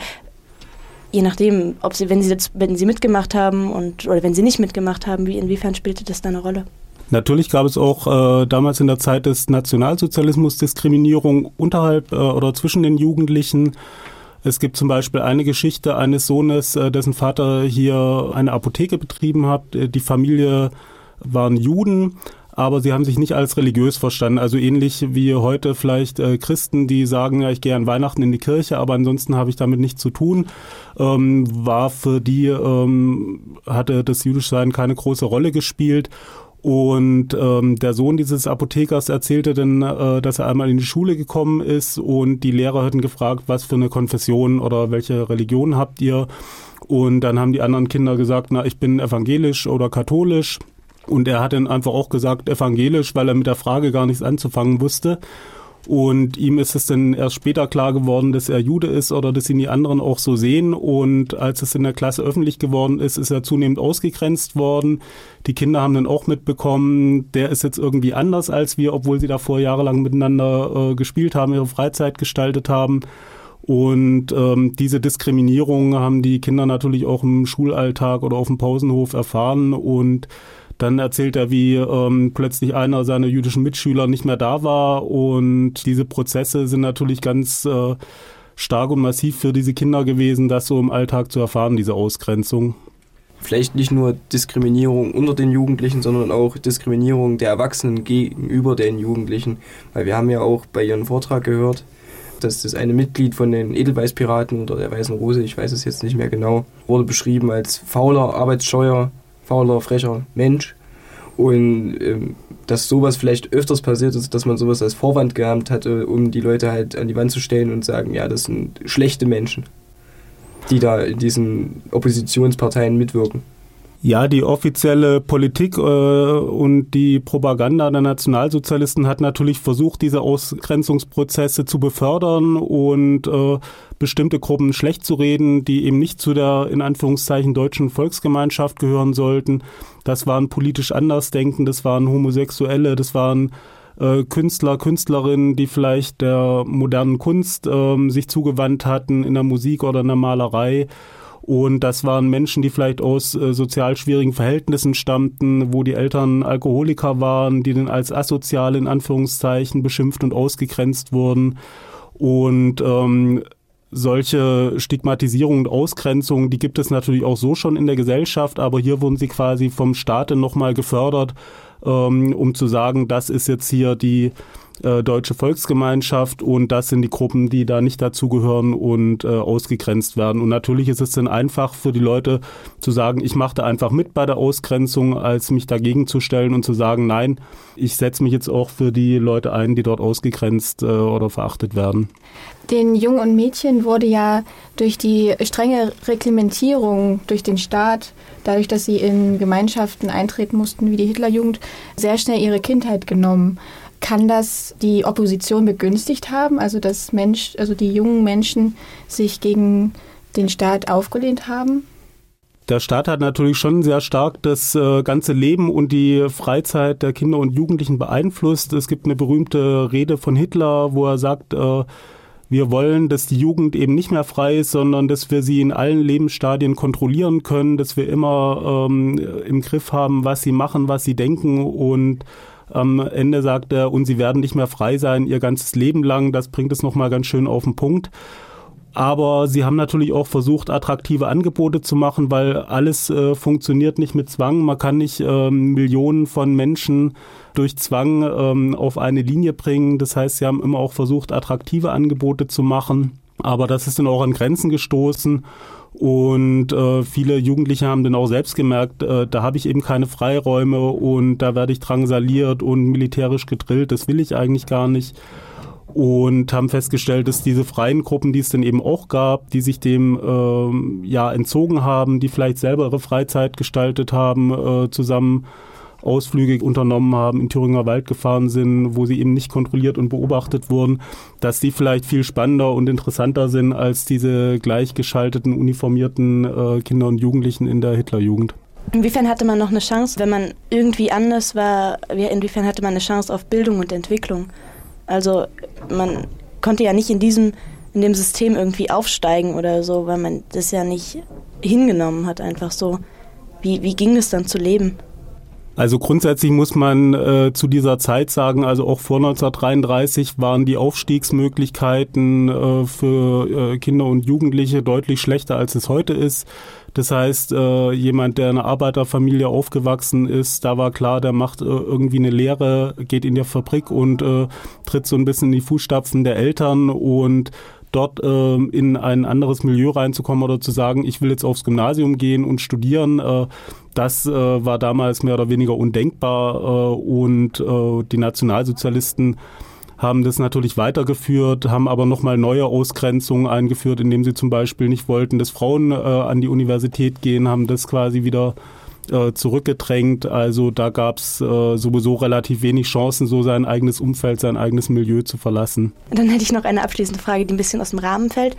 je nachdem, ob sie, wenn sie das, wenn sie mitgemacht haben und oder wenn sie nicht mitgemacht haben, wie inwiefern spielte das da eine Rolle? Natürlich gab es auch äh, damals in der Zeit des Nationalsozialismus Diskriminierung unterhalb äh, oder zwischen den Jugendlichen. Es gibt zum Beispiel eine Geschichte eines Sohnes, äh, dessen Vater hier eine Apotheke betrieben hat. Die Familie waren Juden, aber sie haben sich nicht als religiös verstanden. Also ähnlich wie heute vielleicht äh, Christen, die sagen, ja, ich gehe an Weihnachten in die Kirche, aber ansonsten habe ich damit nichts zu tun. Ähm, war für die, ähm, hatte das Jüdischsein keine große Rolle gespielt. Und ähm, der Sohn dieses Apothekers erzählte dann, äh, dass er einmal in die Schule gekommen ist und die Lehrer hatten gefragt, was für eine Konfession oder welche Religion habt ihr? Und dann haben die anderen Kinder gesagt, na, ich bin evangelisch oder katholisch. Und er hat dann einfach auch gesagt, evangelisch, weil er mit der Frage gar nichts anzufangen wusste. Und ihm ist es dann erst später klar geworden, dass er Jude ist oder dass ihn die anderen auch so sehen. Und als es in der Klasse öffentlich geworden ist, ist er zunehmend ausgegrenzt worden. Die Kinder haben dann auch mitbekommen, der ist jetzt irgendwie anders als wir, obwohl sie davor jahrelang miteinander äh, gespielt haben, ihre Freizeit gestaltet haben. Und ähm, diese Diskriminierung haben die Kinder natürlich auch im Schulalltag oder auf dem Pausenhof erfahren. Und dann erzählt er, wie ähm, plötzlich einer seiner jüdischen Mitschüler nicht mehr da war. Und diese Prozesse sind natürlich ganz äh, stark und massiv für diese Kinder gewesen, das so im Alltag zu erfahren, diese Ausgrenzung. Vielleicht nicht nur Diskriminierung unter den Jugendlichen, sondern auch Diskriminierung der Erwachsenen gegenüber den Jugendlichen. Weil wir haben ja auch bei Ihrem Vortrag gehört, dass das eine Mitglied von den Edelweißpiraten oder der Weißen Rose, ich weiß es jetzt nicht mehr genau, wurde beschrieben als fauler, arbeitsscheuer, fauler, frecher Mensch. Und ähm, dass sowas vielleicht öfters passiert ist, dass man sowas als Vorwand gehabt hatte, um die Leute halt an die Wand zu stellen und sagen, ja, das sind schlechte Menschen, die da in diesen Oppositionsparteien mitwirken. Ja, die offizielle Politik äh, und die Propaganda der Nationalsozialisten hat natürlich versucht, diese Ausgrenzungsprozesse zu befördern und äh, bestimmte Gruppen schlecht zu reden, die eben nicht zu der in Anführungszeichen deutschen Volksgemeinschaft gehören sollten. Das waren politisch Andersdenken, das waren Homosexuelle, das waren äh, Künstler, Künstlerinnen, die vielleicht der modernen Kunst äh, sich zugewandt hatten, in der Musik oder in der Malerei. Und das waren Menschen, die vielleicht aus äh, sozial schwierigen Verhältnissen stammten, wo die Eltern Alkoholiker waren, die dann als asozial in Anführungszeichen beschimpft und ausgegrenzt wurden. Und ähm, solche Stigmatisierung und Ausgrenzung, die gibt es natürlich auch so schon in der Gesellschaft, aber hier wurden sie quasi vom Staate nochmal gefördert, ähm, um zu sagen, das ist jetzt hier die äh, deutsche Volksgemeinschaft und das sind die Gruppen, die da nicht dazugehören und äh, ausgegrenzt werden. Und natürlich ist es dann einfach für die Leute zu sagen, ich mache da einfach mit bei der Ausgrenzung, als mich dagegen zu stellen und zu sagen, nein, ich setze mich jetzt auch für die Leute ein, die dort ausgegrenzt äh, oder verachtet werden. Den Jungen und Mädchen wurde ja durch die strenge Reglementierung durch den Staat, dadurch, dass sie in Gemeinschaften eintreten mussten wie die Hitlerjugend, sehr schnell ihre Kindheit genommen. Kann das die Opposition begünstigt haben, also dass Mensch, also die jungen Menschen sich gegen den Staat aufgelehnt haben? Der Staat hat natürlich schon sehr stark das äh, ganze Leben und die Freizeit der Kinder und Jugendlichen beeinflusst. Es gibt eine berühmte Rede von Hitler, wo er sagt, äh, wir wollen, dass die Jugend eben nicht mehr frei ist, sondern dass wir sie in allen Lebensstadien kontrollieren können, dass wir immer ähm, im Griff haben, was sie machen, was sie denken, und am Ende sagt er, und sie werden nicht mehr frei sein ihr ganzes Leben lang. Das bringt es nochmal ganz schön auf den Punkt. Aber sie haben natürlich auch versucht, attraktive Angebote zu machen, weil alles äh, funktioniert nicht mit Zwang. Man kann nicht ähm, Millionen von Menschen durch Zwang ähm, auf eine Linie bringen. Das heißt, sie haben immer auch versucht, attraktive Angebote zu machen. Aber das ist dann auch an Grenzen gestoßen. Und äh, viele Jugendliche haben dann auch selbst gemerkt, äh, da habe ich eben keine Freiräume und da werde ich drangsaliert und militärisch gedrillt. Das will ich eigentlich gar nicht. Und haben festgestellt, dass diese freien Gruppen, die es dann eben auch gab, die sich dem ähm, ja entzogen haben, die vielleicht selber ihre Freizeit gestaltet haben, äh, zusammen Ausflüge unternommen haben, in Thüringer Wald gefahren sind, wo sie eben nicht kontrolliert und beobachtet wurden, dass die vielleicht viel spannender und interessanter sind als diese gleichgeschalteten, uniformierten äh, Kinder und Jugendlichen in der Hitlerjugend. Inwiefern hatte man noch eine Chance, wenn man irgendwie anders war, inwiefern hatte man eine Chance auf Bildung und Entwicklung? Also man konnte ja nicht in diesem, in dem System irgendwie aufsteigen oder so, weil man das ja nicht hingenommen hat, einfach so. Wie, wie ging es dann zu leben? Also grundsätzlich muss man äh, zu dieser Zeit sagen, also auch vor neunzehnhundertdreiunddreißig waren die Aufstiegsmöglichkeiten äh, für äh, Kinder und Jugendliche deutlich schlechter, als es heute ist. Das heißt, äh, jemand, der in einer Arbeiterfamilie aufgewachsen ist, da war klar, der macht äh, irgendwie eine Lehre, geht in die Fabrik und äh, tritt so ein bisschen in die Fußstapfen der Eltern, und dort äh, in ein anderes Milieu reinzukommen oder zu sagen, ich will jetzt aufs Gymnasium gehen und studieren, äh, das äh, war damals mehr oder weniger undenkbar, äh, und äh, die Nationalsozialisten haben das natürlich weitergeführt, haben aber nochmal neue Ausgrenzungen eingeführt, indem sie zum Beispiel nicht wollten, dass Frauen äh, an die Universität gehen, haben das quasi wieder äh, zurückgedrängt. Also da gab es äh, sowieso relativ wenig Chancen, so sein eigenes Umfeld, sein eigenes Milieu zu verlassen. Dann hätte ich noch eine abschließende Frage, die ein bisschen aus dem Rahmen fällt.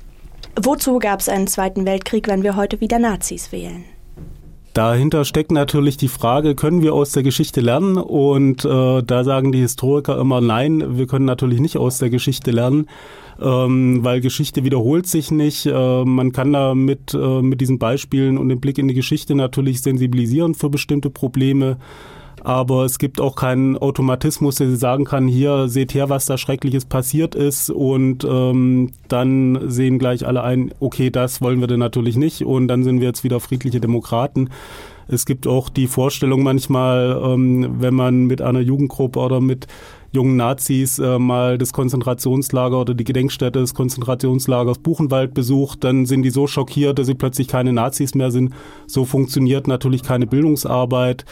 Wozu gab es einen Zweiten Weltkrieg, wenn wir heute wieder Nazis wählen? Dahinter steckt natürlich die Frage, können wir aus der Geschichte lernen? Und äh, da sagen die Historiker immer, nein, wir können natürlich nicht aus der Geschichte lernen, ähm, weil Geschichte wiederholt sich nicht. Äh, man kann da mit, äh, mit diesen Beispielen und dem Blick in die Geschichte natürlich sensibilisieren für bestimmte Probleme. Aber es gibt auch keinen Automatismus, der sagen kann, hier, seht her, was da Schreckliches passiert ist, und ähm, dann sehen gleich alle ein, okay, das wollen wir denn natürlich nicht, und dann sind wir jetzt wieder friedliche Demokraten. Es gibt auch die Vorstellung manchmal, ähm, wenn man mit einer Jugendgruppe oder mit jungen Nazis äh, mal das Konzentrationslager oder die Gedenkstätte des Konzentrationslagers Buchenwald besucht, dann sind die so schockiert, dass sie plötzlich keine Nazis mehr sind. So funktioniert natürlich keine Bildungsarbeit.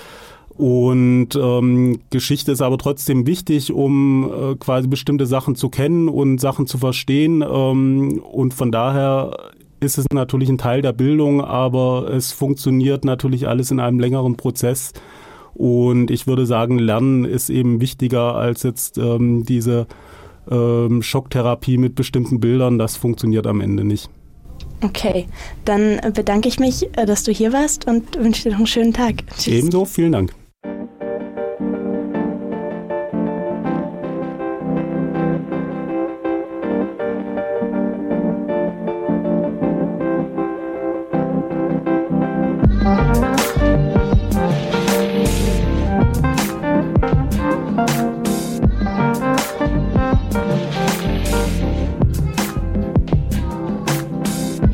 Und ähm, Geschichte ist aber trotzdem wichtig, um äh, quasi bestimmte Sachen zu kennen und Sachen zu verstehen. Ähm, und von daher ist es natürlich ein Teil der Bildung, aber es funktioniert natürlich alles in einem längeren Prozess. Und ich würde sagen, Lernen ist eben wichtiger als jetzt ähm, diese ähm, Schocktherapie mit bestimmten Bildern. Das funktioniert am Ende nicht. Okay, dann bedanke ich mich, dass du hier warst, und wünsche dir noch einen schönen Tag. Tschüss. Ebenso, vielen Dank.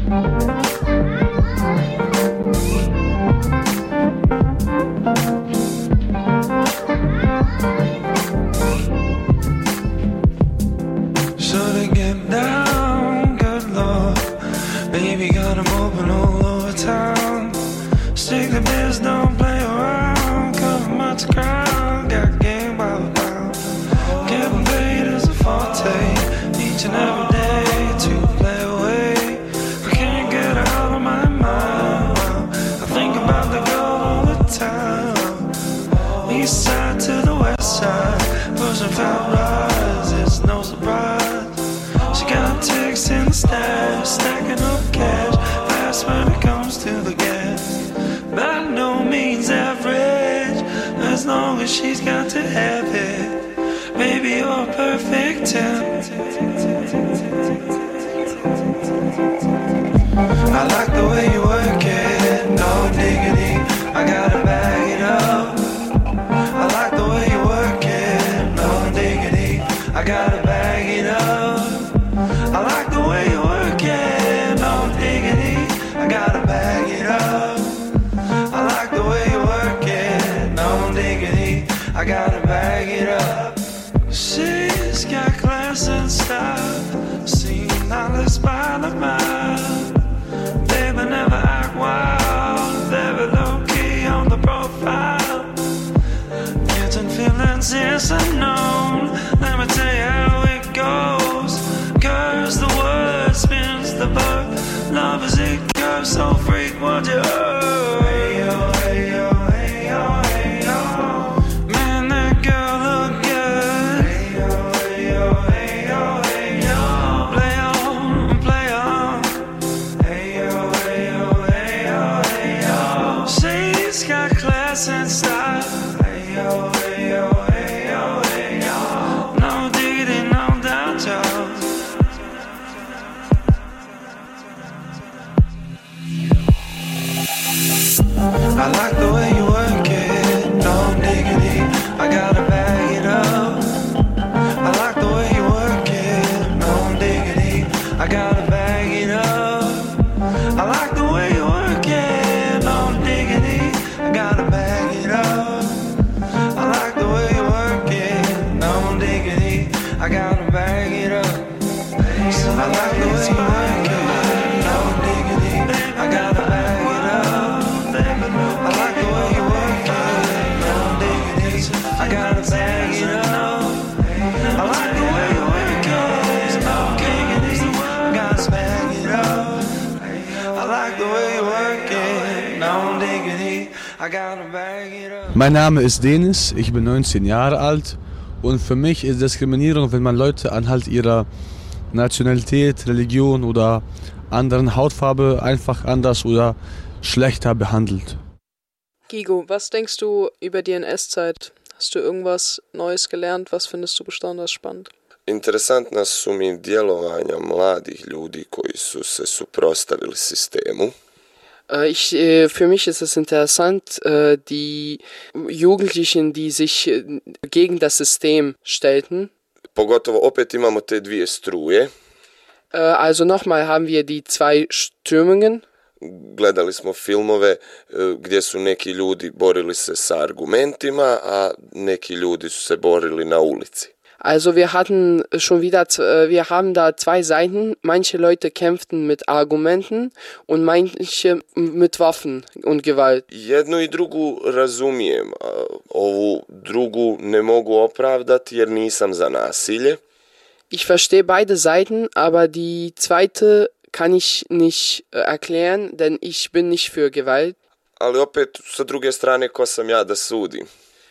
Thank you. east side to the west side, pushing fat rides, it's no surprise. She got ticks in the stash, stacking up cash, fast when it comes to the gas. By no means average, as long as she's got to have it. Baby, you're a perfect ten. I like the way you work it, no diggity, I gotta bag it up. I like the way you work it, no diggity, I gotta bag it up. I like the way you work it, no diggity, I gotta bag it up. I like the way you work it, no diggity, I gotta bag it up. She's got class and style, seen dollars by the mile. Baby, never act wild, very low-key on the profile. Getting feelings is unknown, let me tell you how it goes. Curves the word, spins the verb, love is it curves, so freak what you heard. Hey yo, hey yo, hey yo, hey yo, man, that girl look good. Hey yo, hey yo, hey yo, hey yo, play on, play on. Hey yo, hey yo, hey yo, hey yo, she's got class and style. Hey yo, hey yo, hey yo, hey yo, no diggity, no doubt, y'all. I like the way you work it, no diggity, I gotta bag it up. I like the way you work it, no diggity, I gotta bag it up. I like the way you work it, no diggity, I gotta bag it up. I like the way you work it, no diggity, I gotta bag it up. I like the way you work it, no diggity, I gotta bag it up. I like the way you work it, no diggity, I gotta bag it up. I like the way you work it, no diggity, I gotta bag it up. I like the way you work it, no diggity, I gotta bag it up. Mein Name ist Denis, ich bin neunzehn Jahre alt und für mich ist Diskriminierung, wenn man Leute anhand ihrer Nationalität, Religion oder anderen Hautfarbe einfach anders oder schlechter behandelt. Gigo, was denkst du über die N S-Zeit? Hast du irgendwas Neues gelernt? Was findest du besonders spannend? Interesantna su mi djelovanja mladih ljudi koji su se suprotstavili sistemu. Ich, für mich ist es interessant, die Jugendlichen, die sich gegen das System stellten. Pogotovo opet imamo te dvije struje. Also nochmal haben wir die zwei Strömungen. Gledali smo filmove gdje su neki ljudi borili se sa argumentima, a neki ljudi su se borili na ulici. Also wir hatten schon wieder, wir haben da zwei Seiten. Manche Leute kämpften mit Argumenten und manche mit Waffen und Gewalt. Jednu i drugu razumijem, ovu drugu ne mogu opravdati jer nisam za nasilje. Ich verstehe beide Seiten, aber die zweite kann ich nicht erklären, denn ich bin nicht für Gewalt. Ali opet sa druge strane ko sam ja da sudim.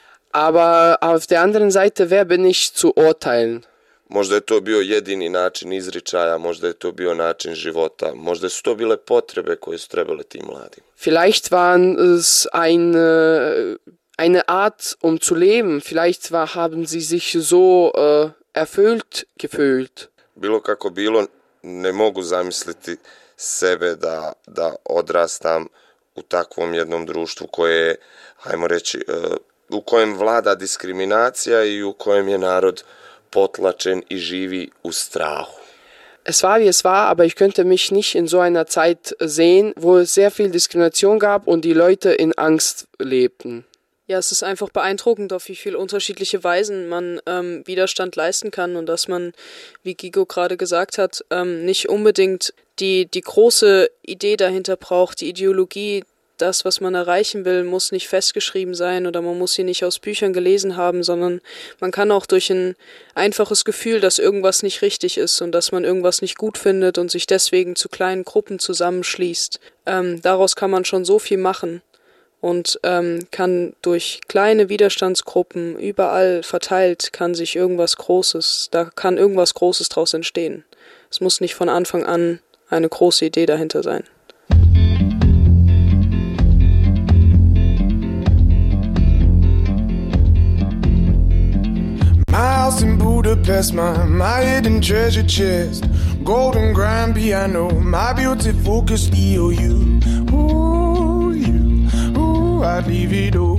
Aber auf der anderen Seite, wer bin ich zu urteilen? Možda je to bio jedini način izričaja, možda je to bio način života, možda su to bile potrebe koje su trebale tim mladim. Vielleicht waren es eine, eine Art, um zu leben. Vielleicht war, haben sie sich so äh, erfüllt gefühlt. Bilo kako bilo, ne mogu zamisliti sebe da, da odrastam u takvom jednom društvu koje je, hajmo reći, uh, u kojem vlada diskriminacija i u kojem je narod potlačen i živi u strahu. Es war wie es war, aber ich könnte mich nicht in so einer Zeit sehen, wo es sehr viel Diskrimination gab und die Leute in Angst lebten. Ja, es ist einfach beeindruckend, auf wie viele unterschiedliche Weisen man ähm, Widerstand leisten kann und dass man, wie Gigo gerade gesagt hat, ähm, nicht unbedingt die, die große Idee dahinter braucht, die Ideologie. Das, was man erreichen will, muss nicht festgeschrieben sein oder man muss sie nicht aus Büchern gelesen haben, sondern man kann auch durch ein einfaches Gefühl, dass irgendwas nicht richtig ist und dass man irgendwas nicht gut findet und sich deswegen zu kleinen Gruppen zusammenschließt. Ähm, daraus kann man schon so viel machen. und ähm, kann durch kleine Widerstandsgruppen überall verteilt, kann sich irgendwas Großes, da kann irgendwas Großes draus entstehen. Es muss nicht von Anfang an eine große Idee dahinter sein. My house in Budapest, my, my hidden treasure chest, golden grand piano, my beauty focused E O U. Ooh, you, ooh, I'd leave it all.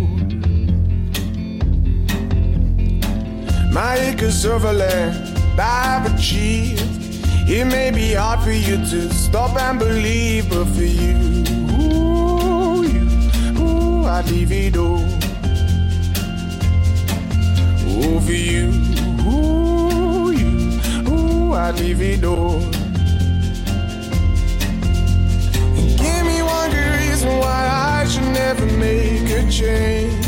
My acres of land I've achieved. It may be hard for you to stop and believe, but for you, ooh, you, ooh, I'd leave it all. Ooh, for you, ooh, you, ooh, I'd leave it all. Give me one good reason why I should never make a change.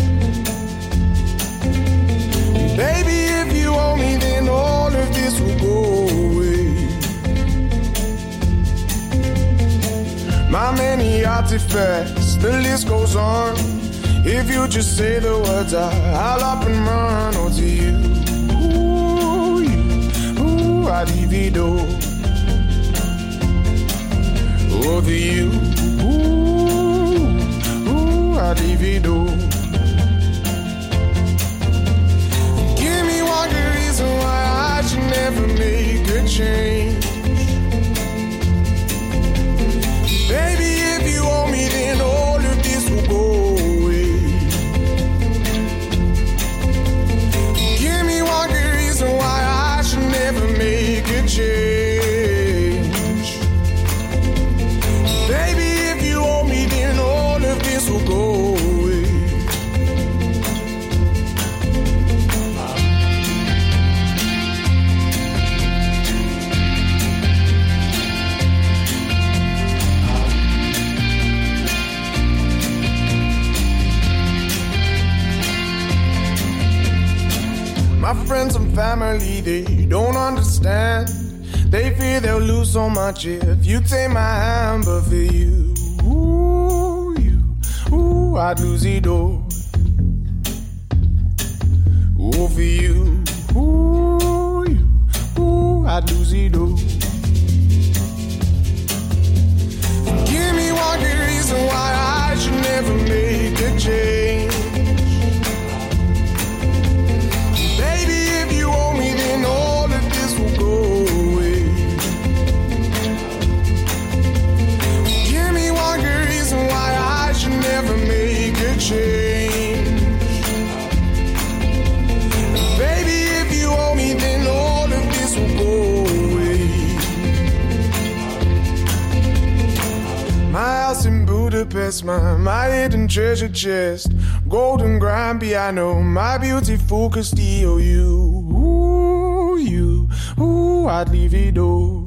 Baby, if you owe me, then all of this will go away. My many artifacts, the list goes on. If you just say the words, I, I'll up and run. Oh, to you, ooh, you, ooh, I'd leave it all. Oh, to you, ooh, ooh, I'd leave it all. Give me one good reason why I should never make a change. Baby, if you owe me, then all of this will go. Why I should never make a change. Baby, if you owe me, then all of this will go away. My friends and family, they don't understand. They fear they'll lose so much if you take my hand. But for you, ooh, you, ooh, I'd lose it all. Ooh, for you, ooh, you, ooh, I'd lose it all. Give me one good reason why I should never make a change. All of this will go away. Give me one good reason why I should never make a change. Baby, if you owe me, then all of this will go away. My house in Budapest, my, my hidden treasure chest, golden grand piano, my beauty focused E O U. Ooh, you, ooh, I'd leave it all.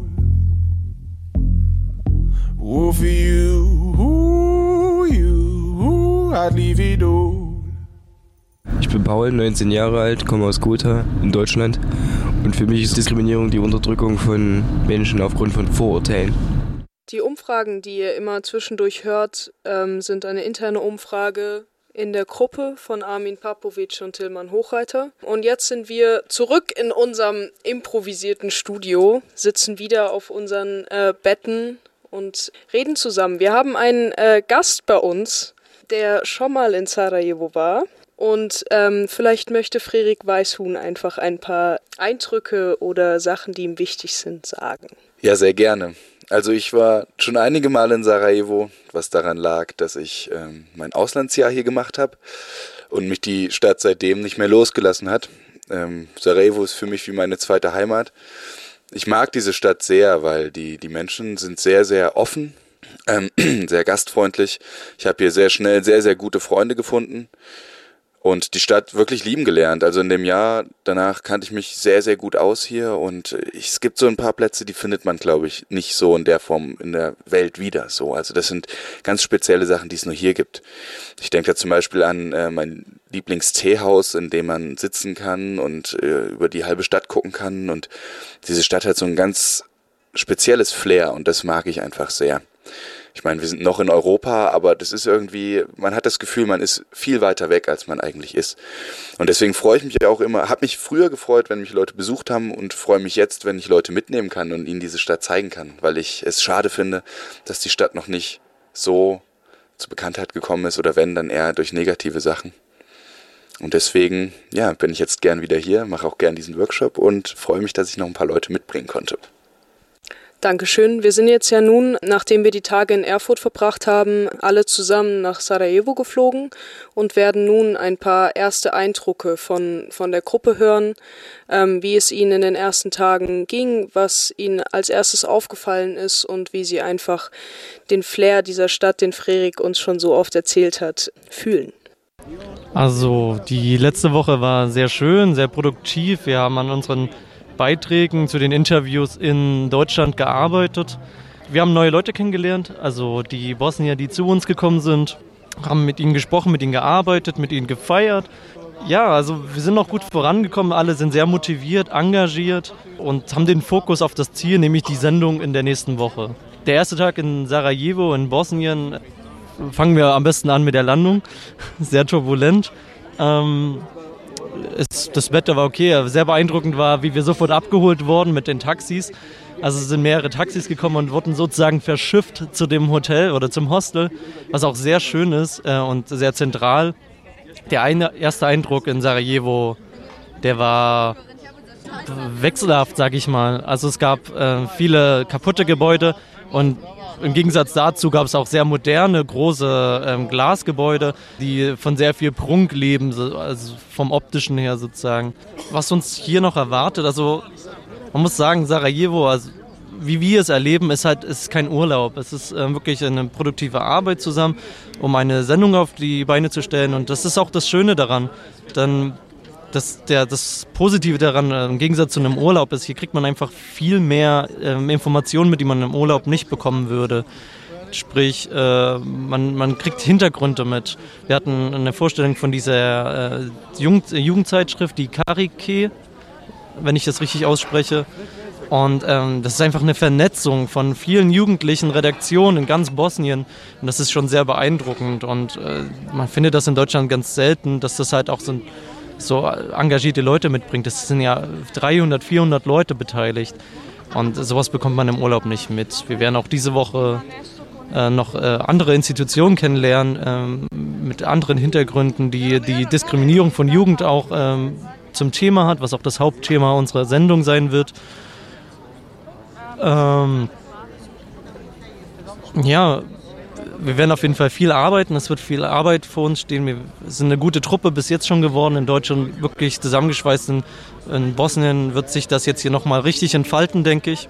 Ooh, for you, ooh, you, ooh, I'd leave it all. Ich bin Paul, neunzehn Jahre alt, komme aus Gotha in Deutschland und für mich ist Diskriminierung die Unterdrückung von Menschen aufgrund von Vorurteilen. Die Umfragen, die ihr immer zwischendurch hört, ähm, sind eine interne Umfrage in der Gruppe von Armin Papovic und Tilman Hochreiter. Und jetzt sind wir zurück in unserem improvisierten Studio, sitzen wieder auf unseren äh, Betten und reden zusammen. Wir haben einen äh, Gast bei uns, der schon mal in Sarajevo war. Und ähm, vielleicht möchte Frederik Weishuhn einfach ein paar Eindrücke oder Sachen, die ihm wichtig sind, sagen. Ja, sehr gerne. Also ich war schon einige Mal in Sarajevo, was daran lag, dass ich ähm, mein Auslandsjahr hier gemacht habe und mich die Stadt seitdem nicht mehr losgelassen hat. Ähm, Sarajevo ist für mich wie meine zweite Heimat. Ich mag diese Stadt sehr, weil die, die Menschen sind sehr, sehr offen, ähm, sehr gastfreundlich. Ich habe hier sehr schnell sehr, sehr gute Freunde gefunden und die Stadt wirklich lieben gelernt. Also in dem Jahr danach kannte ich mich sehr, sehr gut aus hier und ich, es gibt so ein paar Plätze, die findet man, glaube ich, nicht so in der Form in der Welt wieder. So, also das sind ganz spezielle Sachen, die es nur hier gibt. Ich denke da zum Beispiel an äh, mein Lieblingsteehaus, in dem man sitzen kann und äh, über die halbe Stadt gucken kann und diese Stadt hat so ein ganz spezielles Flair und das mag ich einfach sehr. Ich meine, wir sind noch in Europa, aber das ist irgendwie, man hat das Gefühl, man ist viel weiter weg, als man eigentlich ist. Und deswegen freue ich mich auch immer, habe mich früher gefreut, wenn mich Leute besucht haben und freue mich jetzt, wenn ich Leute mitnehmen kann und ihnen diese Stadt zeigen kann, weil ich es schade finde, dass die Stadt noch nicht so zur Bekanntheit gekommen ist oder wenn, dann eher durch negative Sachen. Und deswegen, ja, bin ich jetzt gern wieder hier, mache auch gern diesen Workshop und freue mich, dass ich noch ein paar Leute mitbringen konnte. Dankeschön. Wir sind jetzt ja nun, nachdem wir die Tage in Erfurt verbracht haben, alle zusammen nach Sarajevo geflogen und werden nun ein paar erste Eindrücke von, von der Gruppe hören, ähm, wie es ihnen in den ersten Tagen ging, was ihnen als erstes aufgefallen ist und wie sie einfach den Flair dieser Stadt, den Frerik uns schon so oft erzählt hat, fühlen. Also die letzte Woche war sehr schön, sehr produktiv. Wir haben an unseren Beiträgen zu den Interviews in Deutschland gearbeitet. Wir haben neue Leute kennengelernt, also die Bosnier, die zu uns gekommen sind, haben mit ihnen gesprochen, mit ihnen gearbeitet, mit ihnen gefeiert. Ja, also wir sind noch gut vorangekommen, alle sind sehr motiviert, engagiert und haben den Fokus auf das Ziel, nämlich die Sendung in der nächsten Woche. Der erste Tag in Sarajevo in Bosnien, fangen wir am besten an mit der Landung, sehr turbulent. Ähm, Es, das Wetter war okay, sehr beeindruckend war, wie wir sofort abgeholt wurden mit den Taxis. Also sind mehrere Taxis gekommen und wurden sozusagen verschifft zu dem Hotel oder zum Hostel, was auch sehr schön ist äh, und sehr zentral. Der eine, erste Eindruck in Sarajevo, der war wechselhaft, sag ich mal. Also es gab äh, viele kaputte Gebäude und im Gegensatz dazu gab es auch sehr moderne, große ähm, Glasgebäude, die von sehr viel Prunk leben, so, also vom optischen her sozusagen. Was uns hier noch erwartet, also man muss sagen, Sarajevo, also wie wir es erleben, ist halt ist kein Urlaub. Es ist äh, wirklich eine produktive Arbeit zusammen, um eine Sendung auf die Beine zu stellen. Und das ist auch das Schöne daran. Dann Das, der, das Positive daran, im Gegensatz zu einem Urlaub, ist, hier kriegt man einfach viel mehr ähm, Informationen mit, die man im Urlaub nicht bekommen würde. Sprich, äh, man, man kriegt Hintergründe mit. Wir hatten eine Vorstellung von dieser äh, Jugend, Jugendzeitschrift, die Karike, wenn ich das richtig ausspreche. Und ähm, das ist einfach eine Vernetzung von vielen jugendlichen Redaktionen in ganz Bosnien. Und das ist schon sehr beeindruckend. Und äh, man findet das in Deutschland ganz selten, dass das halt auch so ein so engagierte Leute mitbringt. Es sind ja dreihundert, vierhundert Leute beteiligt und sowas bekommt man im Urlaub nicht mit. Wir werden auch diese Woche äh, noch äh, andere Institutionen kennenlernen ähm, mit anderen Hintergründen, die die Diskriminierung von Jugend auch ähm, zum Thema hat, was auch das Hauptthema unserer Sendung sein wird. Ähm, ja, wir werden auf jeden Fall viel arbeiten, es wird viel Arbeit vor uns stehen. Wir sind eine gute Truppe bis jetzt schon geworden, in Deutschland wirklich zusammengeschweißt. In, in Bosnien wird sich das jetzt hier nochmal richtig entfalten, denke ich.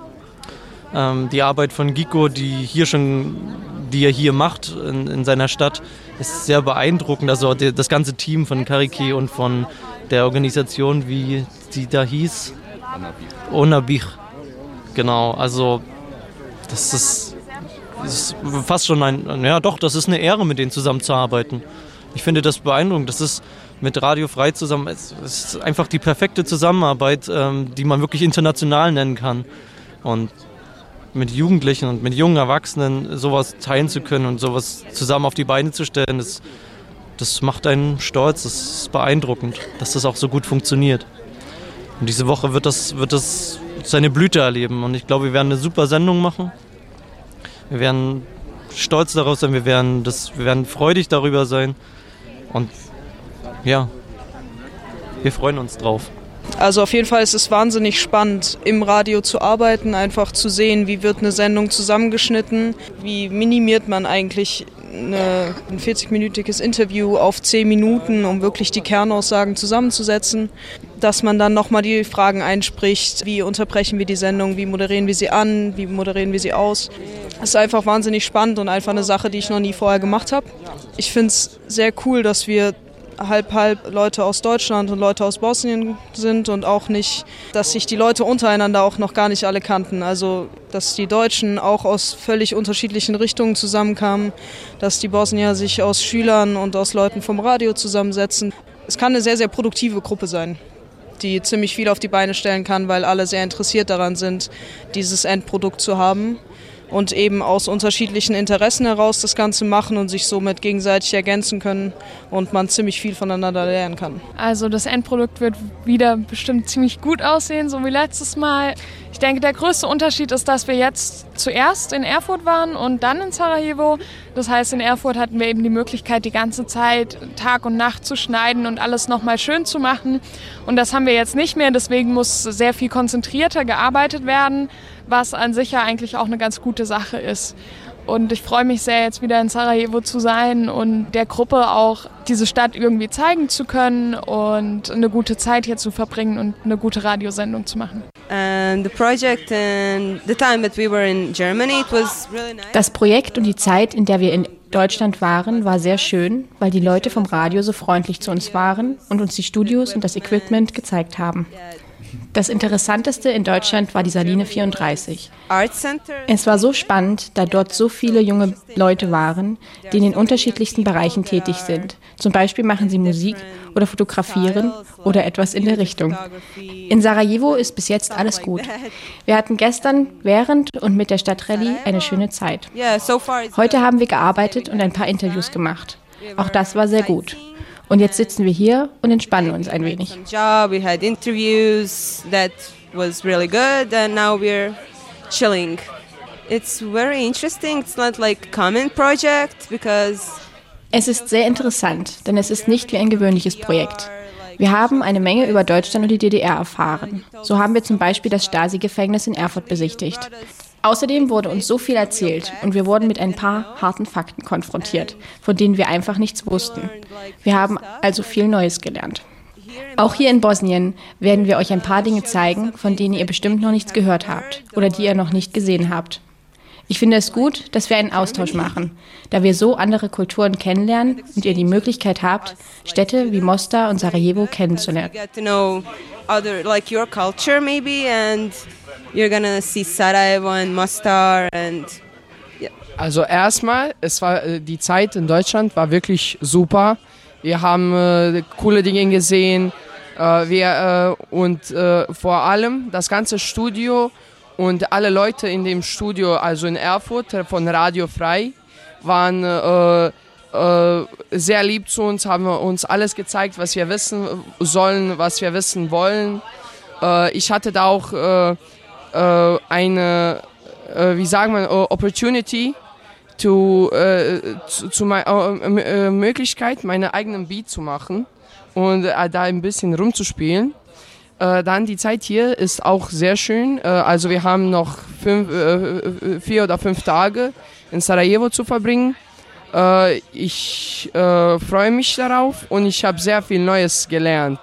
Ähm, die Arbeit von Giko, die hier schon, die er hier macht in, in seiner Stadt, ist sehr beeindruckend. Also die, das ganze Team von Kariki und von der Organisation, wie die da hieß, Onabich. Genau, also das ist Das ist fast schon ein, ja doch, das ist eine Ehre, mit denen zusammenzuarbeiten. Ich finde das beeindruckend. Das ist mit Radio Frei zusammen, es ist einfach die perfekte Zusammenarbeit, ähm, die man wirklich international nennen kann. Und mit Jugendlichen und mit jungen Erwachsenen sowas teilen zu können und sowas zusammen auf die Beine zu stellen, das, das macht einen stolz, das ist beeindruckend, dass das auch so gut funktioniert. Und diese Woche wird das, wird das seine Blüte erleben und ich glaube, wir werden eine super Sendung machen. Wir werden stolz darauf sein, wir werden, das, wir werden freudig darüber sein und ja, wir freuen uns drauf. Also auf jeden Fall ist es wahnsinnig spannend, im Radio zu arbeiten, einfach zu sehen, wie wird eine Sendung zusammengeschnitten, wie minimiert man eigentlich eine, ein vierzig-minütiges Interview auf zehn Minuten, um wirklich die Kernaussagen zusammenzusetzen, dass man dann nochmal die Fragen einspricht, wie unterbrechen wir die Sendung, wie moderieren wir sie an, wie moderieren wir sie aus. Das ist einfach wahnsinnig spannend und einfach eine Sache, die ich noch nie vorher gemacht habe. Ich finde es sehr cool, dass wir halb halb Leute aus Deutschland und Leute aus Bosnien sind und auch nicht, dass sich die Leute untereinander auch noch gar nicht alle kannten. Also, dass die Deutschen auch aus völlig unterschiedlichen Richtungen zusammenkamen, dass die Bosnier sich aus Schülern und aus Leuten vom Radio zusammensetzen. Es kann eine sehr, sehr produktive Gruppe sein, die ziemlich viel auf die Beine stellen kann, weil alle sehr interessiert daran sind, dieses Endprodukt zu haben. und eben aus unterschiedlichen Interessen heraus das Ganze machen und sich somit gegenseitig ergänzen können und man ziemlich viel voneinander lernen kann. Also das Endprodukt wird wieder bestimmt ziemlich gut aussehen, so wie letztes Mal. Ich denke, der größte Unterschied ist, dass wir jetzt zuerst in Erfurt waren und dann in Sarajevo. Das heißt, in Erfurt hatten wir eben die Möglichkeit, die ganze Zeit Tag und Nacht zu schneiden und alles nochmal schön zu machen. Und das haben wir jetzt nicht mehr, deswegen muss sehr viel konzentrierter gearbeitet werden, was an sich ja eigentlich auch eine ganz gute Sache ist. Und ich freue mich sehr, jetzt wieder in Sarajevo zu sein und der Gruppe auch diese Stadt irgendwie zeigen zu können und eine gute Zeit hier zu verbringen und eine gute Radiosendung zu machen. Das Projekt und die Zeit, in der wir in Deutschland waren, war sehr schön, weil die Leute vom Radio so freundlich zu uns waren und uns die Studios und das Equipment gezeigt haben. Das Interessanteste in Deutschland war die Saline vierunddreißig. Es war so spannend, da dort so viele junge Leute waren, die in den unterschiedlichsten Bereichen tätig sind. Zum Beispiel machen sie Musik oder fotografieren oder etwas in der Richtung. In Sarajevo ist bis jetzt alles gut. Wir hatten gestern während und mit der Stadtrallye eine schöne Zeit. Heute haben wir gearbeitet und ein paar Interviews gemacht. Auch das war sehr gut. Und jetzt sitzen wir hier und entspannen uns ein wenig. We had interviews that was really good and now we're chilling. It's very interesting. It's not like a common project because Es ist sehr interessant, denn es ist nicht wie ein gewöhnliches Projekt. Wir haben eine Menge über Deutschland und die D D R erfahren. So haben wir zum Beispiel das Stasi-Gefängnis in Erfurt besichtigt. Außerdem wurde uns so viel erzählt und wir wurden mit ein paar harten Fakten konfrontiert, von denen wir einfach nichts wussten. Wir haben also viel Neues gelernt. Auch hier in Bosnien werden wir euch ein paar Dinge zeigen, von denen ihr bestimmt noch nichts gehört habt oder die ihr noch nicht gesehen habt. Ich finde es gut, dass wir einen Austausch machen, da wir so andere Kulturen kennenlernen und ihr die Möglichkeit habt, Städte wie Mostar und Sarajevo kennenzulernen. other like your culture maybe and you're gonna see Sarajevo and Mostar and yeah. Also erstmal, es war die Zeit in Deutschland war wirklich super. Wir haben äh, coole Dinge gesehen. Äh, wir äh, und äh, vor allem das ganze Studio und alle Leute in dem Studio, also in Erfurt von Radio Frei, waren äh, äh, sehr lieb zu uns, haben uns alles gezeigt, was wir wissen sollen, was wir wissen wollen. Äh, ich hatte da auch äh, äh, eine, äh, wie sagen wir, Opportunity, to, äh, zu, zu mein, äh, Möglichkeit, meine eigenen Beat zu machen und äh, da ein bisschen rumzuspielen. Äh, dann die Zeit hier ist auch sehr schön. Äh, also wir haben noch fünf, äh, vier oder fünf Tage in Sarajevo zu verbringen. Äh, ich äh, freue mich darauf und ich habe sehr viel Neues gelernt.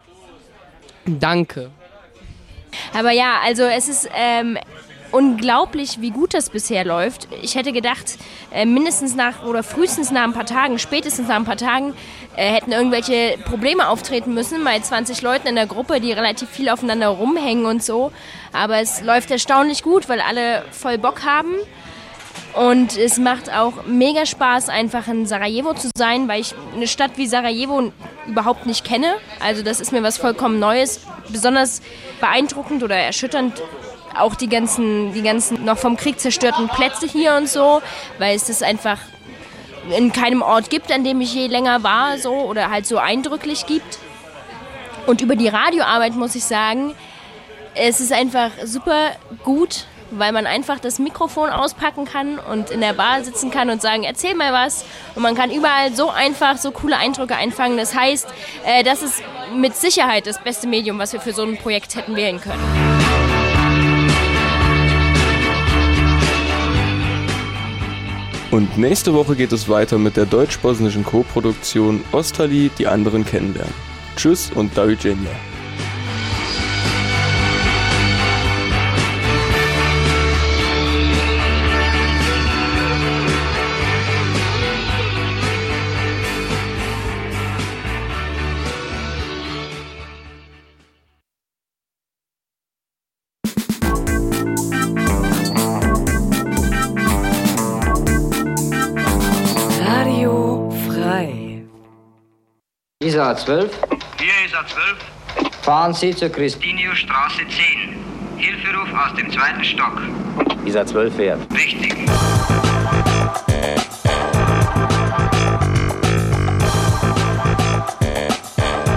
Danke. Aber ja, also es ist ähm, unglaublich, wie gut das bisher läuft. Ich hätte gedacht, äh, mindestens nach oder frühestens nach ein paar Tagen, spätestens nach ein paar Tagen äh, hätten irgendwelche Probleme auftreten müssen bei zwanzig Leuten in der Gruppe, die relativ viel aufeinander rumhängen und so. Aber es läuft erstaunlich gut, weil alle voll Bock haben. Und es macht auch mega Spaß, einfach in Sarajevo zu sein, weil ich eine Stadt wie Sarajevo überhaupt nicht kenne. Also das ist mir was vollkommen Neues. Besonders beeindruckend oder erschütternd auch die ganzen, die ganzen noch vom Krieg zerstörten Plätze hier und so, weil es das einfach in keinem Ort gibt, an dem ich je länger war, so oder halt so eindrücklich gibt. Und über die Radioarbeit muss ich sagen, es ist einfach super gut, weil man einfach das Mikrofon auspacken kann und in der Bar sitzen kann und sagen, erzähl mal was. Und man kann überall so einfach so coole Eindrücke einfangen. Das heißt, äh, das ist mit Sicherheit das beste Medium, was wir für so ein Projekt hätten wählen können. Und nächste Woche geht es weiter mit der deutsch-bosnischen Co-Produktion Ostali, die anderen kennenlernen. Tschüss und do widzenia. Isa zwölf. Hier Isa zwölf. Fahren Sie zur Christ. Straße zehn. Hilferuf aus dem zweiten Stock. ISA zwölf fährt. Richtig.